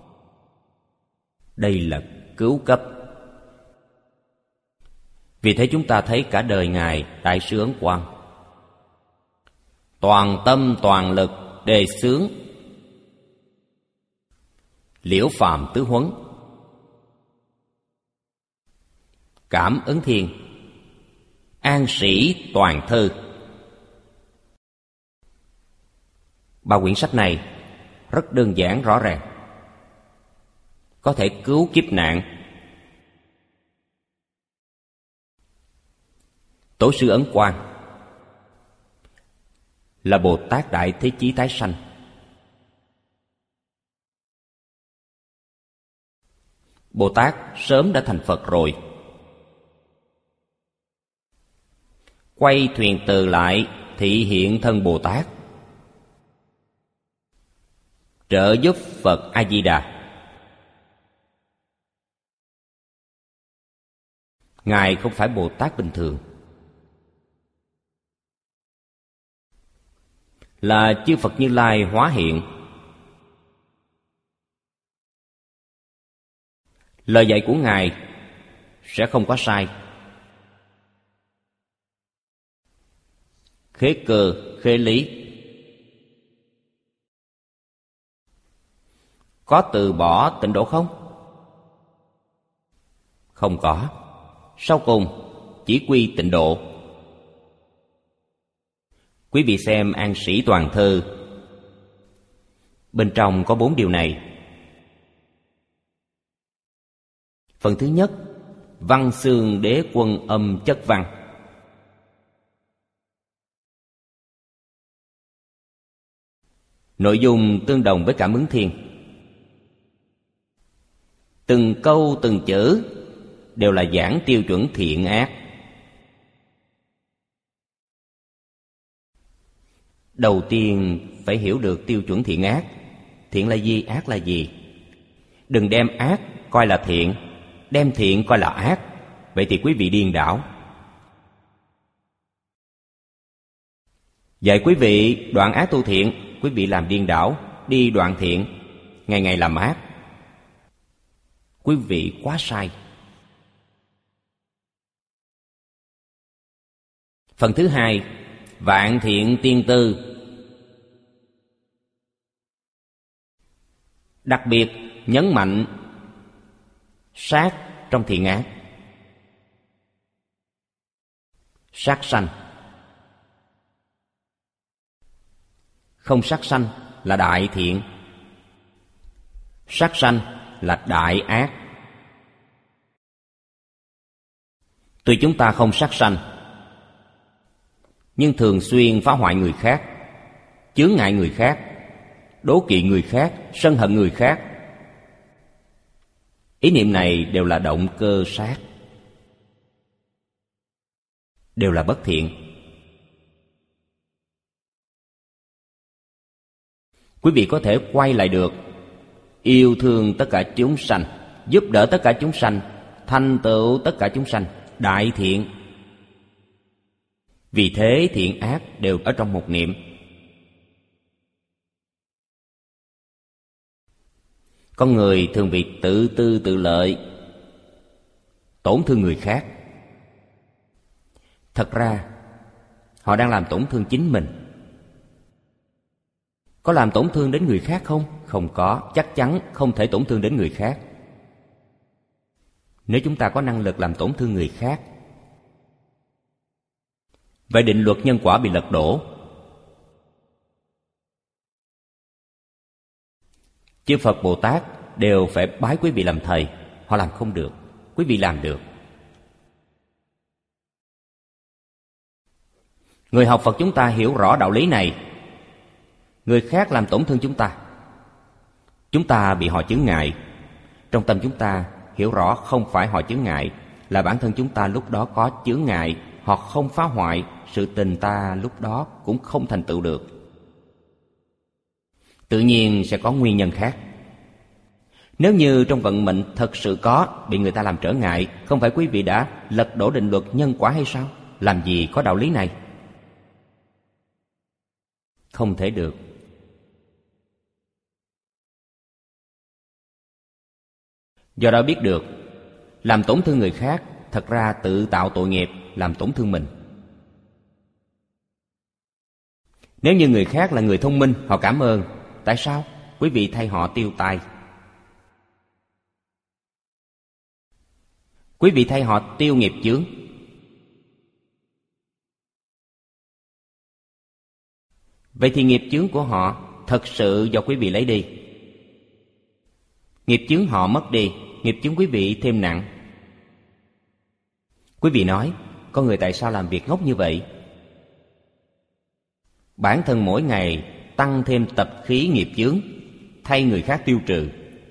Đây là cứu cấp. Vì thế chúng ta thấy cả đời Ngài Đại sư Ấn Quang toàn tâm toàn lực đề xướng Liễu Phàm Tứ Huấn, Cảm Ứng Thiên, An Sĩ Toàn Thư. Ba quyển sách này rất đơn giản rõ ràng, có thể cứu kiếp nạn. Tổ sư Ấn Quang là Bồ Tát Đại Thế Chí tái sanh. Bồ Tát sớm đã thành Phật rồi. Quay thuyền từ lại thị hiện thân Bồ Tát, trợ giúp Phật A Di Đà. Ngài không phải Bồ Tát bình thường, là chư Phật Như Lai hóa hiện. Lời dạy của Ngài sẽ không có sai. Khế cơ, khế lý. Có từ bỏ tịnh độ không? Không có. Sau cùng chỉ quy tịnh độ. Quý vị xem An Sĩ Toàn Thư, bên trong có bốn điều này. Phần thứ nhất, văn xương đế quân âm chất văn. Nội dung tương đồng với Cảm Ứng Thiên. Từng câu từng chữ đều là giảng tiêu chuẩn thiện ác. Đầu tiên phải hiểu được tiêu chuẩn thiện ác. Thiện là gì, ác là gì. Đừng đem ác coi là thiện, đem thiện coi là ác. Vậy thì quý vị điên đảo. Dạy quý vị đoạn ác tu thiện, quý vị làm điên đảo, đi đoạn thiện, ngày ngày làm ác. Quý vị quá sai. Phần thứ hai, vạn thiện tiên tư. Đặc biệt nhấn mạnh sát trong thiện ác. Sát sanh. Không sát sanh là đại thiện, sát sanh là đại ác. Tuy chúng ta không sát sanh, nhưng thường xuyên phá hoại người khác, chướng ngại người khác, đố kỵ người khác, sân hận người khác. Ý niệm này đều là động cơ sát, đều là bất thiện. Quý vị có thể quay lại được, yêu thương tất cả chúng sanh, giúp đỡ tất cả chúng sanh, thành tựu tất cả chúng sanh, đại thiện. Vì thế thiện ác đều ở trong một niệm. Con người thường bị tự tư tự lợi, tổn thương người khác. Thật ra họ đang làm tổn thương chính mình. Có làm tổn thương đến người khác không? Không có, chắc chắn không thể tổn thương đến người khác. Nếu chúng ta có năng lực làm tổn thương người khác, vậy định luật nhân quả bị lật đổ. Chư Phật Bồ Tát đều phải bái quý vị làm thầy. Họ làm không được, quý vị làm được. Người học Phật chúng ta hiểu rõ đạo lý này Người khác làm tổn thương chúng ta, chúng ta bị họ chướng ngại. Trong tâm chúng ta hiểu rõ không phải họ chướng ngại, là bản thân chúng ta lúc đó có chướng ngại. Họ không phá hoại, sự tình ta lúc đó cũng không thành tựu được. Tự nhiên sẽ có nguyên nhân khác. Nếu như trong vận mệnh thật sự có bị người ta làm trở ngại, không phải quý vị đã lật đổ định luật nhân quả hay sao? Làm gì có đạo lý này? Không thể được. Do đó biết được, làm tổn thương người khác thật ra tự tạo tội nghiệp, làm tổn thương mình. Nếu như người khác là người thông minh, họ cảm ơn. Tại sao? Quý vị thay họ tiêu tai. Quý vị thay họ tiêu nghiệp chướng. Vậy thì nghiệp chướng của họ thật sự do quý vị lấy đi. Nghiệp chướng họ mất đi, nghiệp chướng quý vị thêm nặng. Quý vị nói, con người tại sao làm việc ngốc như vậy? Bản thân mỗi ngày tăng thêm tập khí nghiệp chướng, thay người khác tiêu trừ.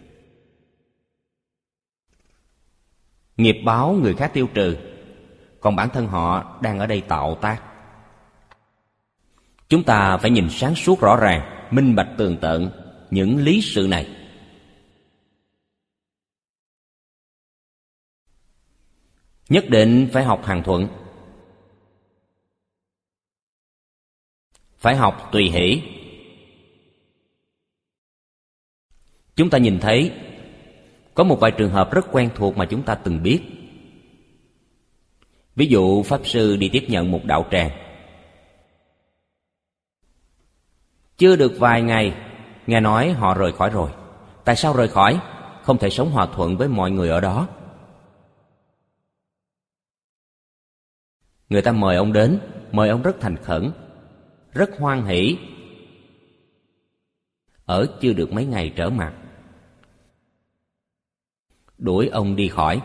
Nghiệp báo người khác tiêu trừ, còn bản thân họ đang ở đây tạo tác. Chúng ta phải nhìn sáng suốt rõ ràng, minh bạch tường tận những lý sự này. Nhất định phải học hằng thuận, phải học tùy hỷ. Chúng ta nhìn thấy có một vài trường hợp rất quen thuộc mà chúng ta từng biết. Ví dụ Pháp Sư đi tiếp nhận một đạo tràng. Chưa được vài ngày, nghe nói họ rời khỏi rồi. Tại sao rời khỏi? Không thể sống hòa thuận với mọi người ở đó. Người ta mời ông đến, mời ông rất thành khẩn, rất hoan hỷ. Ở chưa được mấy ngày trở mặt, đuổi ông đi khỏi.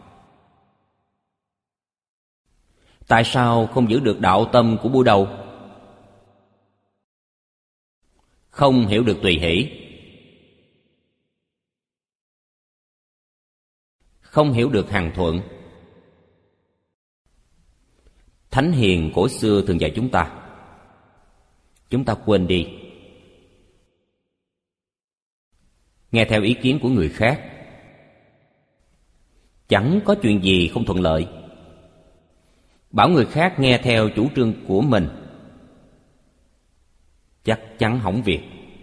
Tại sao không giữ được đạo tâm của Bu Đầu? Không hiểu được tùy hỷ, không hiểu được hằng thuận. Thánh hiền cổ xưa thường dạy chúng ta, chúng ta quên đi, nghe theo ý kiến của người khác. Chẳng có chuyện gì không thuận lợi. Bảo người khác nghe theo chủ trương của mình, chắc chắn hỏng việc.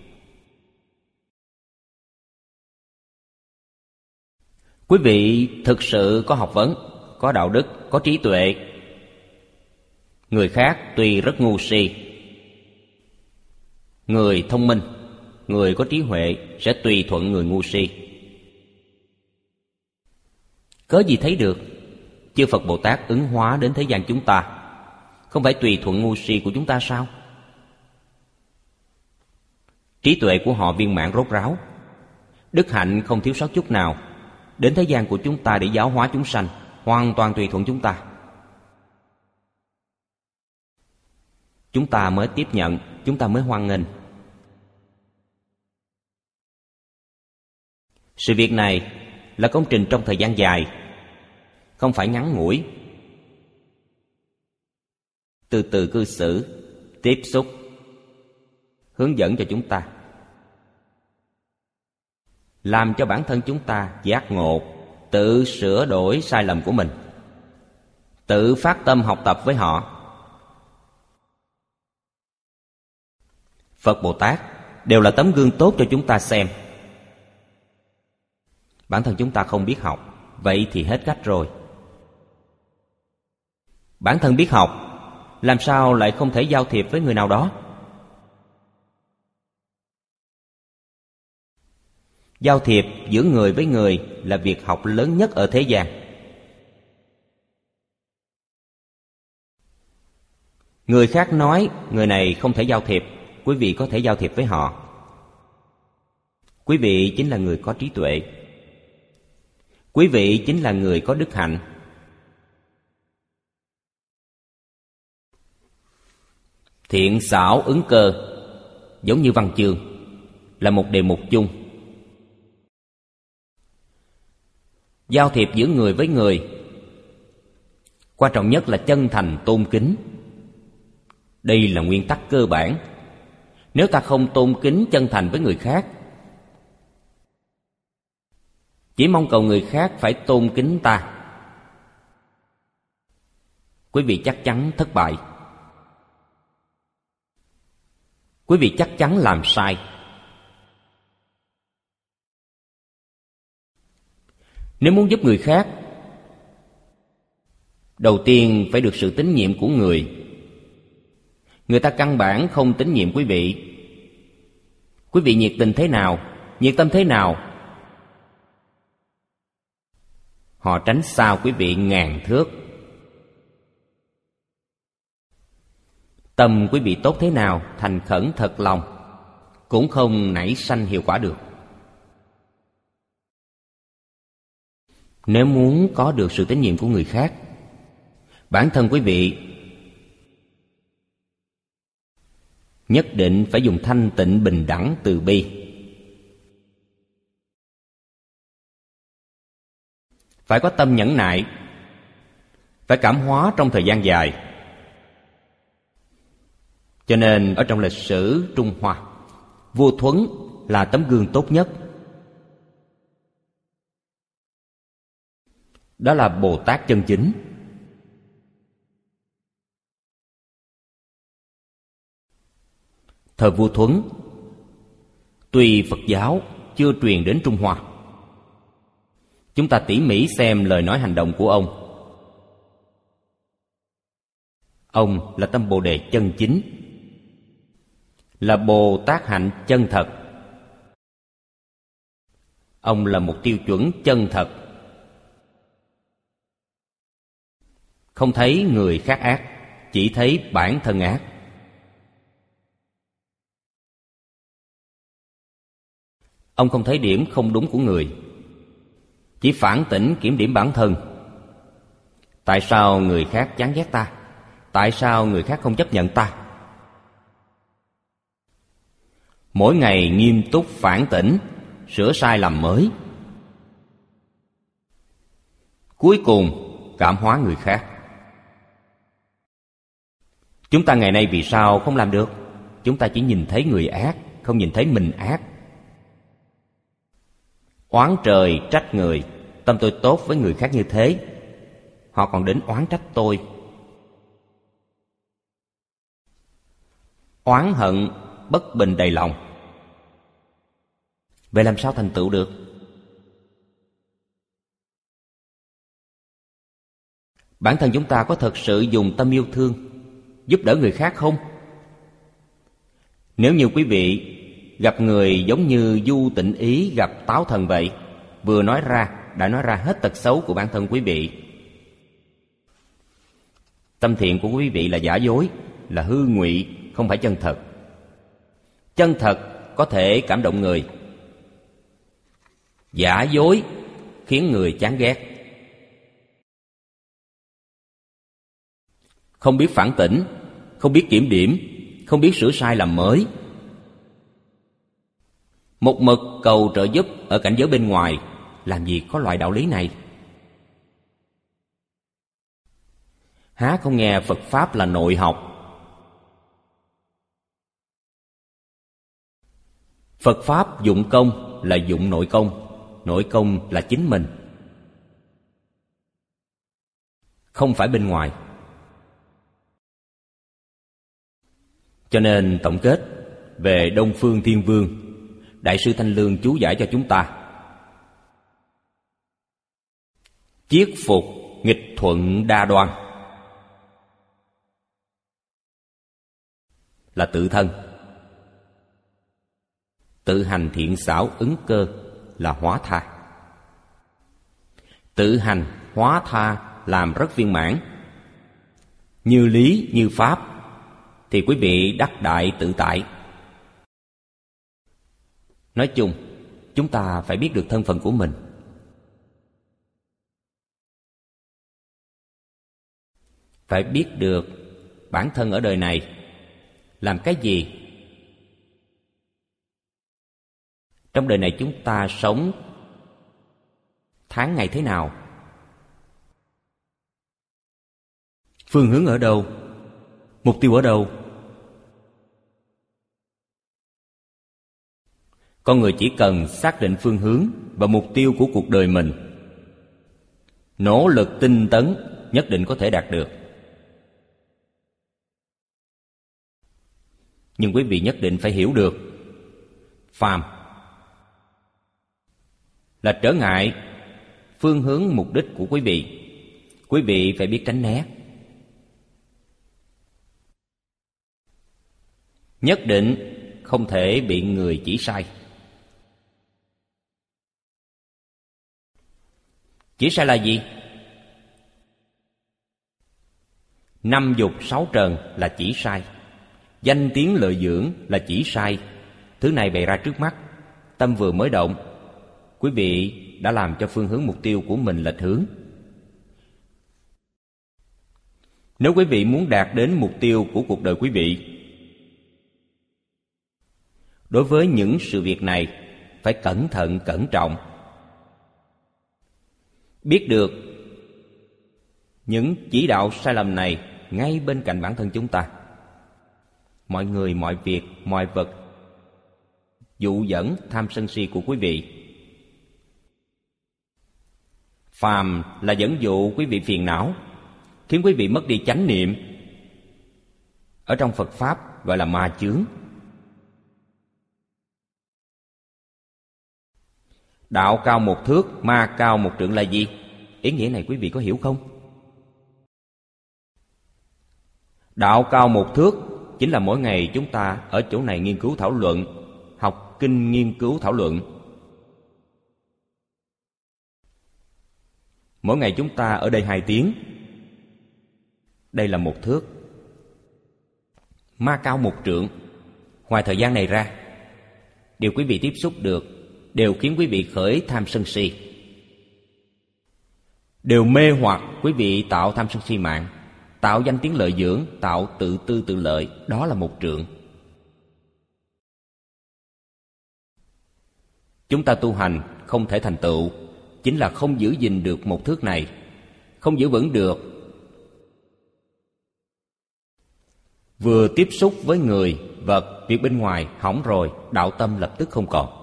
Quý vị thực sự có học vấn, có đạo đức, có trí tuệ. Người khác tuy rất ngu si, người thông minh, người có trí huệ sẽ tùy thuận người ngu si. Cớ gì thấy được? Chư Phật Bồ Tát ứng hóa đến thế gian chúng ta, không phải tùy thuận ngu si của chúng ta sao? Trí tuệ của họ viên mãn rốt ráo, đức hạnh không thiếu sót chút nào, đến thế gian của chúng ta để giáo hóa chúng sanh, hoàn toàn tùy thuận chúng ta. Chúng ta mới tiếp nhận, chúng ta mới hoan nghênh. Sự việc này là công trình trong thời gian dài, không phải ngắn ngủi. Từ từ cư xử, tiếp xúc, hướng dẫn cho chúng ta, làm cho bản thân chúng ta giác ngộ, tự sửa đổi sai lầm của mình, tự phát tâm học tập với họ. Phật Bồ Tát đều là tấm gương tốt cho chúng ta xem. Bản thân chúng ta không biết học, vậy thì hết cách rồi. Bản thân biết học, làm sao lại không thể giao thiệp với người nào đó? Giao thiệp giữa người với người là việc học lớn nhất ở thế gian. Người khác nói người này không thể giao thiệp, quý vị có thể giao thiệp với họ. Quý vị chính là người có trí tuệ, quý vị chính là người có đức hạnh. Thiện xảo ứng cơ, giống như văn chương, là một đề mục chung. Giao thiệp giữa người với người, quan trọng nhất là chân thành tôn kính. Đây là nguyên tắc cơ bản. Nếu ta không tôn kính chân thành với người khác, chỉ mong cầu người khác phải tôn kính ta, quý vị chắc chắn thất bại. Quý vị chắc chắn làm sai. Nếu muốn giúp người khác, đầu tiên phải được sự tín nhiệm của người. Người ta căn bản không tín nhiệm quý vị. Quý vị nhiệt tình thế nào, nhiệt tâm thế nào, họ tránh xa quý vị ngàn thước. Tâm quý vị tốt thế nào, thành khẩn thật lòng, cũng không nảy sanh hiệu quả được. Nếu muốn có được sự tín nhiệm của người khác, bản thân quý vị nhất định phải dùng thanh tịnh bình đẳng từ bi. Phải có tâm nhẫn nại, phải cảm hóa trong thời gian dài. Cho nên ở trong lịch sử Trung Hoa, vua Thuấn là tấm gương tốt nhất. Đó là Bồ Tát chân chính. Thời vua Thuấn, tuy Phật giáo chưa truyền đến Trung Hoa, chúng ta tỉ mỉ xem lời nói hành động của ông. Ông là tâm Bồ Đề chân chính, là Bồ Tát hạnh chân thật. Ông là một tiêu chuẩn chân thật, không thấy người khác ác, chỉ thấy bản thân ác. Ông không thấy điểm không đúng của người, chỉ phản tỉnh kiểm điểm bản thân. Tại sao người khác chán ghét ta? Tại sao người khác không chấp nhận ta? Mỗi ngày nghiêm túc phản tỉnh, sửa sai làm mới. Cuối cùng cảm hóa người khác. Chúng ta ngày nay vì sao không làm được? Chúng ta chỉ nhìn thấy người ác, không nhìn thấy mình ác. Oán trời trách người, tâm tôi tốt với người khác như thế, họ còn đến oán trách tôi. Oán hận bất bình đầy lòng. Vậy làm sao thành tựu được? Bản thân chúng ta có thật sự dùng tâm yêu thương giúp đỡ người khác không? Nếu như quý vị gặp người giống như Du Tịnh Ý gặp Táo Thần vậy, vừa nói ra đã nói ra hết tật xấu của bản thân quý vị. Tâm thiện của quý vị là giả dối, là hư ngụy, không phải chân thật. Chân thật có thể cảm động người, giả dối khiến người chán ghét. Không biết phản tỉnh, không biết kiểm điểm, không biết sửa sai làm mới, một mực cầu trợ giúp ở cảnh giới bên ngoài, làm gì có loại đạo lý này? Há không nghe Phật Pháp là nội học? Phật Pháp dụng công là dụng nội công, nội công là chính mình, không phải bên ngoài. Cho nên tổng kết về Đông Phương Thiên Vương, Đại sư Thanh Lương chú giải cho chúng ta: chiết phục nghịch thuận đa đoan là tự thân, tự hành thiện xảo ứng cơ là hóa tha. Tự hành hóa tha làm rất viên mãn, như lý như pháp, thì quý vị đắc đại tự tại. Nói chung, chúng ta phải biết được thân phận của mình. Phải biết được bản thân ở đời này làm cái gì, Trong đời này chúng ta sống tháng ngày thế nào? Phương hướng ở đâu? Mục tiêu ở đâu? Con người chỉ cần xác định phương hướng và mục tiêu của cuộc đời mình, nỗ lực tinh tấn, nhất định có thể đạt được. Nhưng quý vị nhất định phải hiểu được, phàm là trở ngại phương hướng mục đích của quý vị. Quý vị phải biết tránh né. Nhất định không thể bị người chỉ sai. Chỉ sai là gì? Năm dục sáu trần là chỉ sai. Danh tiếng lợi dưỡng là chỉ sai. Thứ này bày ra trước mắt, tâm vừa mới động, quý vị đã làm cho phương hướng mục tiêu của mình lệch hướng. Nếu quý vị muốn đạt đến mục tiêu của cuộc đời quý vị, đối với những sự việc này phải cẩn thận cẩn trọng. Biết được những chỉ đạo sai lầm này ngay bên cạnh bản thân chúng ta. Mọi người, mọi việc, mọi vật dụ dẫn tham sân si của quý vị. Phàm là dẫn dụ quý vị phiền não, khiến quý vị mất đi chánh niệm. Ở trong Phật Pháp gọi là ma chướng. Đạo cao một thước, ma cao một trượng là gì? Ý nghĩa này quý vị có hiểu không? Đạo cao một thước chính là mỗi ngày chúng ta ở chỗ này nghiên cứu thảo luận, học kinh nghiên cứu thảo luận. Mỗi ngày chúng ta ở đây hai tiếng. Đây là một thước. Ma cao một trượng. Ngoài thời gian này ra, điều quý vị tiếp xúc được đều khiến quý vị khởi tham sân si, đều mê hoặc quý vị tạo tham sân si mạng, tạo danh tiếng lợi dưỡng, tạo tự tư tự lợi. Đó là một trượng. Chúng ta tu hành không thể thành tựu, chính là không giữ gìn được một thước này, không giữ vững được. Vừa tiếp xúc với người, vật, việc bên ngoài hỏng rồi, đạo tâm lập tức không còn.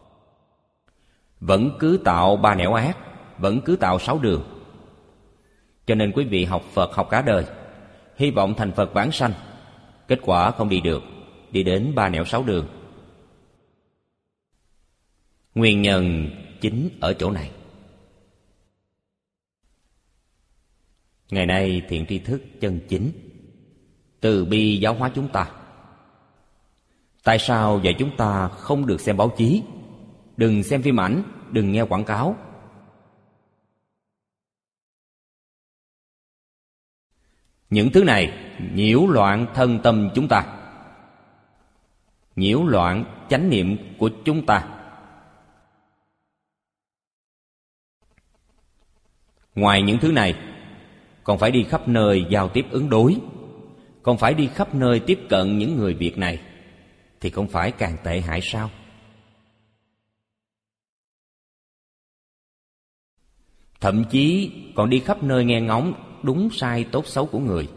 Vẫn cứ tạo ba nẻo ác, vẫn cứ tạo sáu đường. Cho nên quý vị học Phật học cả đời, hy vọng thành Phật vãng sanh, kết quả không đi được, đi đến ba nẻo sáu đường. Nguyên nhân chính ở chỗ này. Ngày nay thiện tri thức chân chính từ bi giáo hóa chúng ta. Tại sao dạy chúng ta không được xem báo chí, đừng xem phim ảnh, đừng nghe quảng cáo? Những thứ này nhiễu loạn thân tâm chúng ta, nhiễu loạn chánh niệm của chúng ta. Ngoài những thứ này, còn phải đi khắp nơi giao tiếp ứng đối, còn phải đi khắp nơi tiếp cận những người Việt này, thì không phải càng tệ hại sao? Thậm chí còn đi khắp nơi nghe ngóng đúng sai tốt xấu của người,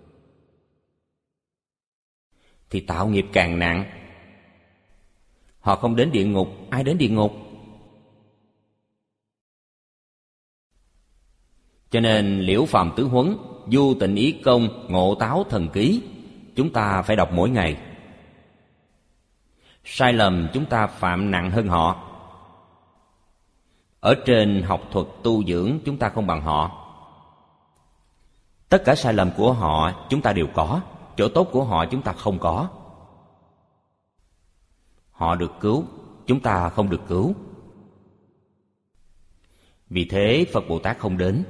thì tạo nghiệp càng nặng. Họ không đến địa ngục, ai đến địa ngục? Cho nên Liễu Phàm Tứ Huấn, Du Tịnh Ý Công, Ngộ Táo Thần Ký, chúng ta phải đọc mỗi ngày. Sai lầm chúng ta phạm nặng hơn họ. Ở trên học thuật tu dưỡng chúng ta không bằng họ. Tất cả sai lầm của họ chúng ta đều có, chỗ tốt của họ chúng ta không có. Họ được cứu, chúng ta không được cứu. Vì thế Phật Bồ Tát không đến.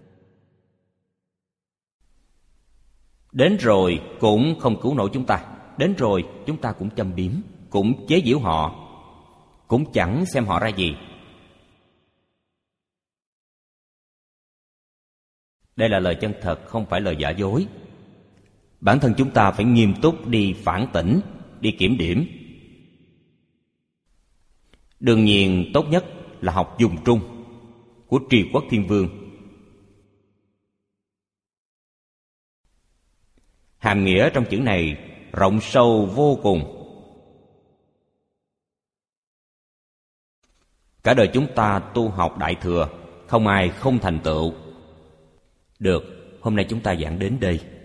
Đến rồi cũng không cứu nổi chúng ta. Đến rồi chúng ta cũng châm biếm, cũng chế giễu họ, cũng chẳng xem họ ra gì. Đây là lời chân thật, không phải lời giả dối. Bản thân chúng ta phải nghiêm túc đi phản tỉnh, đi kiểm điểm. Đương nhiên tốt nhất là học dùng trung của Trì Quốc Thiên Vương. Hàm nghĩa trong chữ này rộng sâu vô cùng. Cả đời chúng ta tu học Đại Thừa, không ai không thành tựu. Được, hôm nay chúng ta giảng đến đây.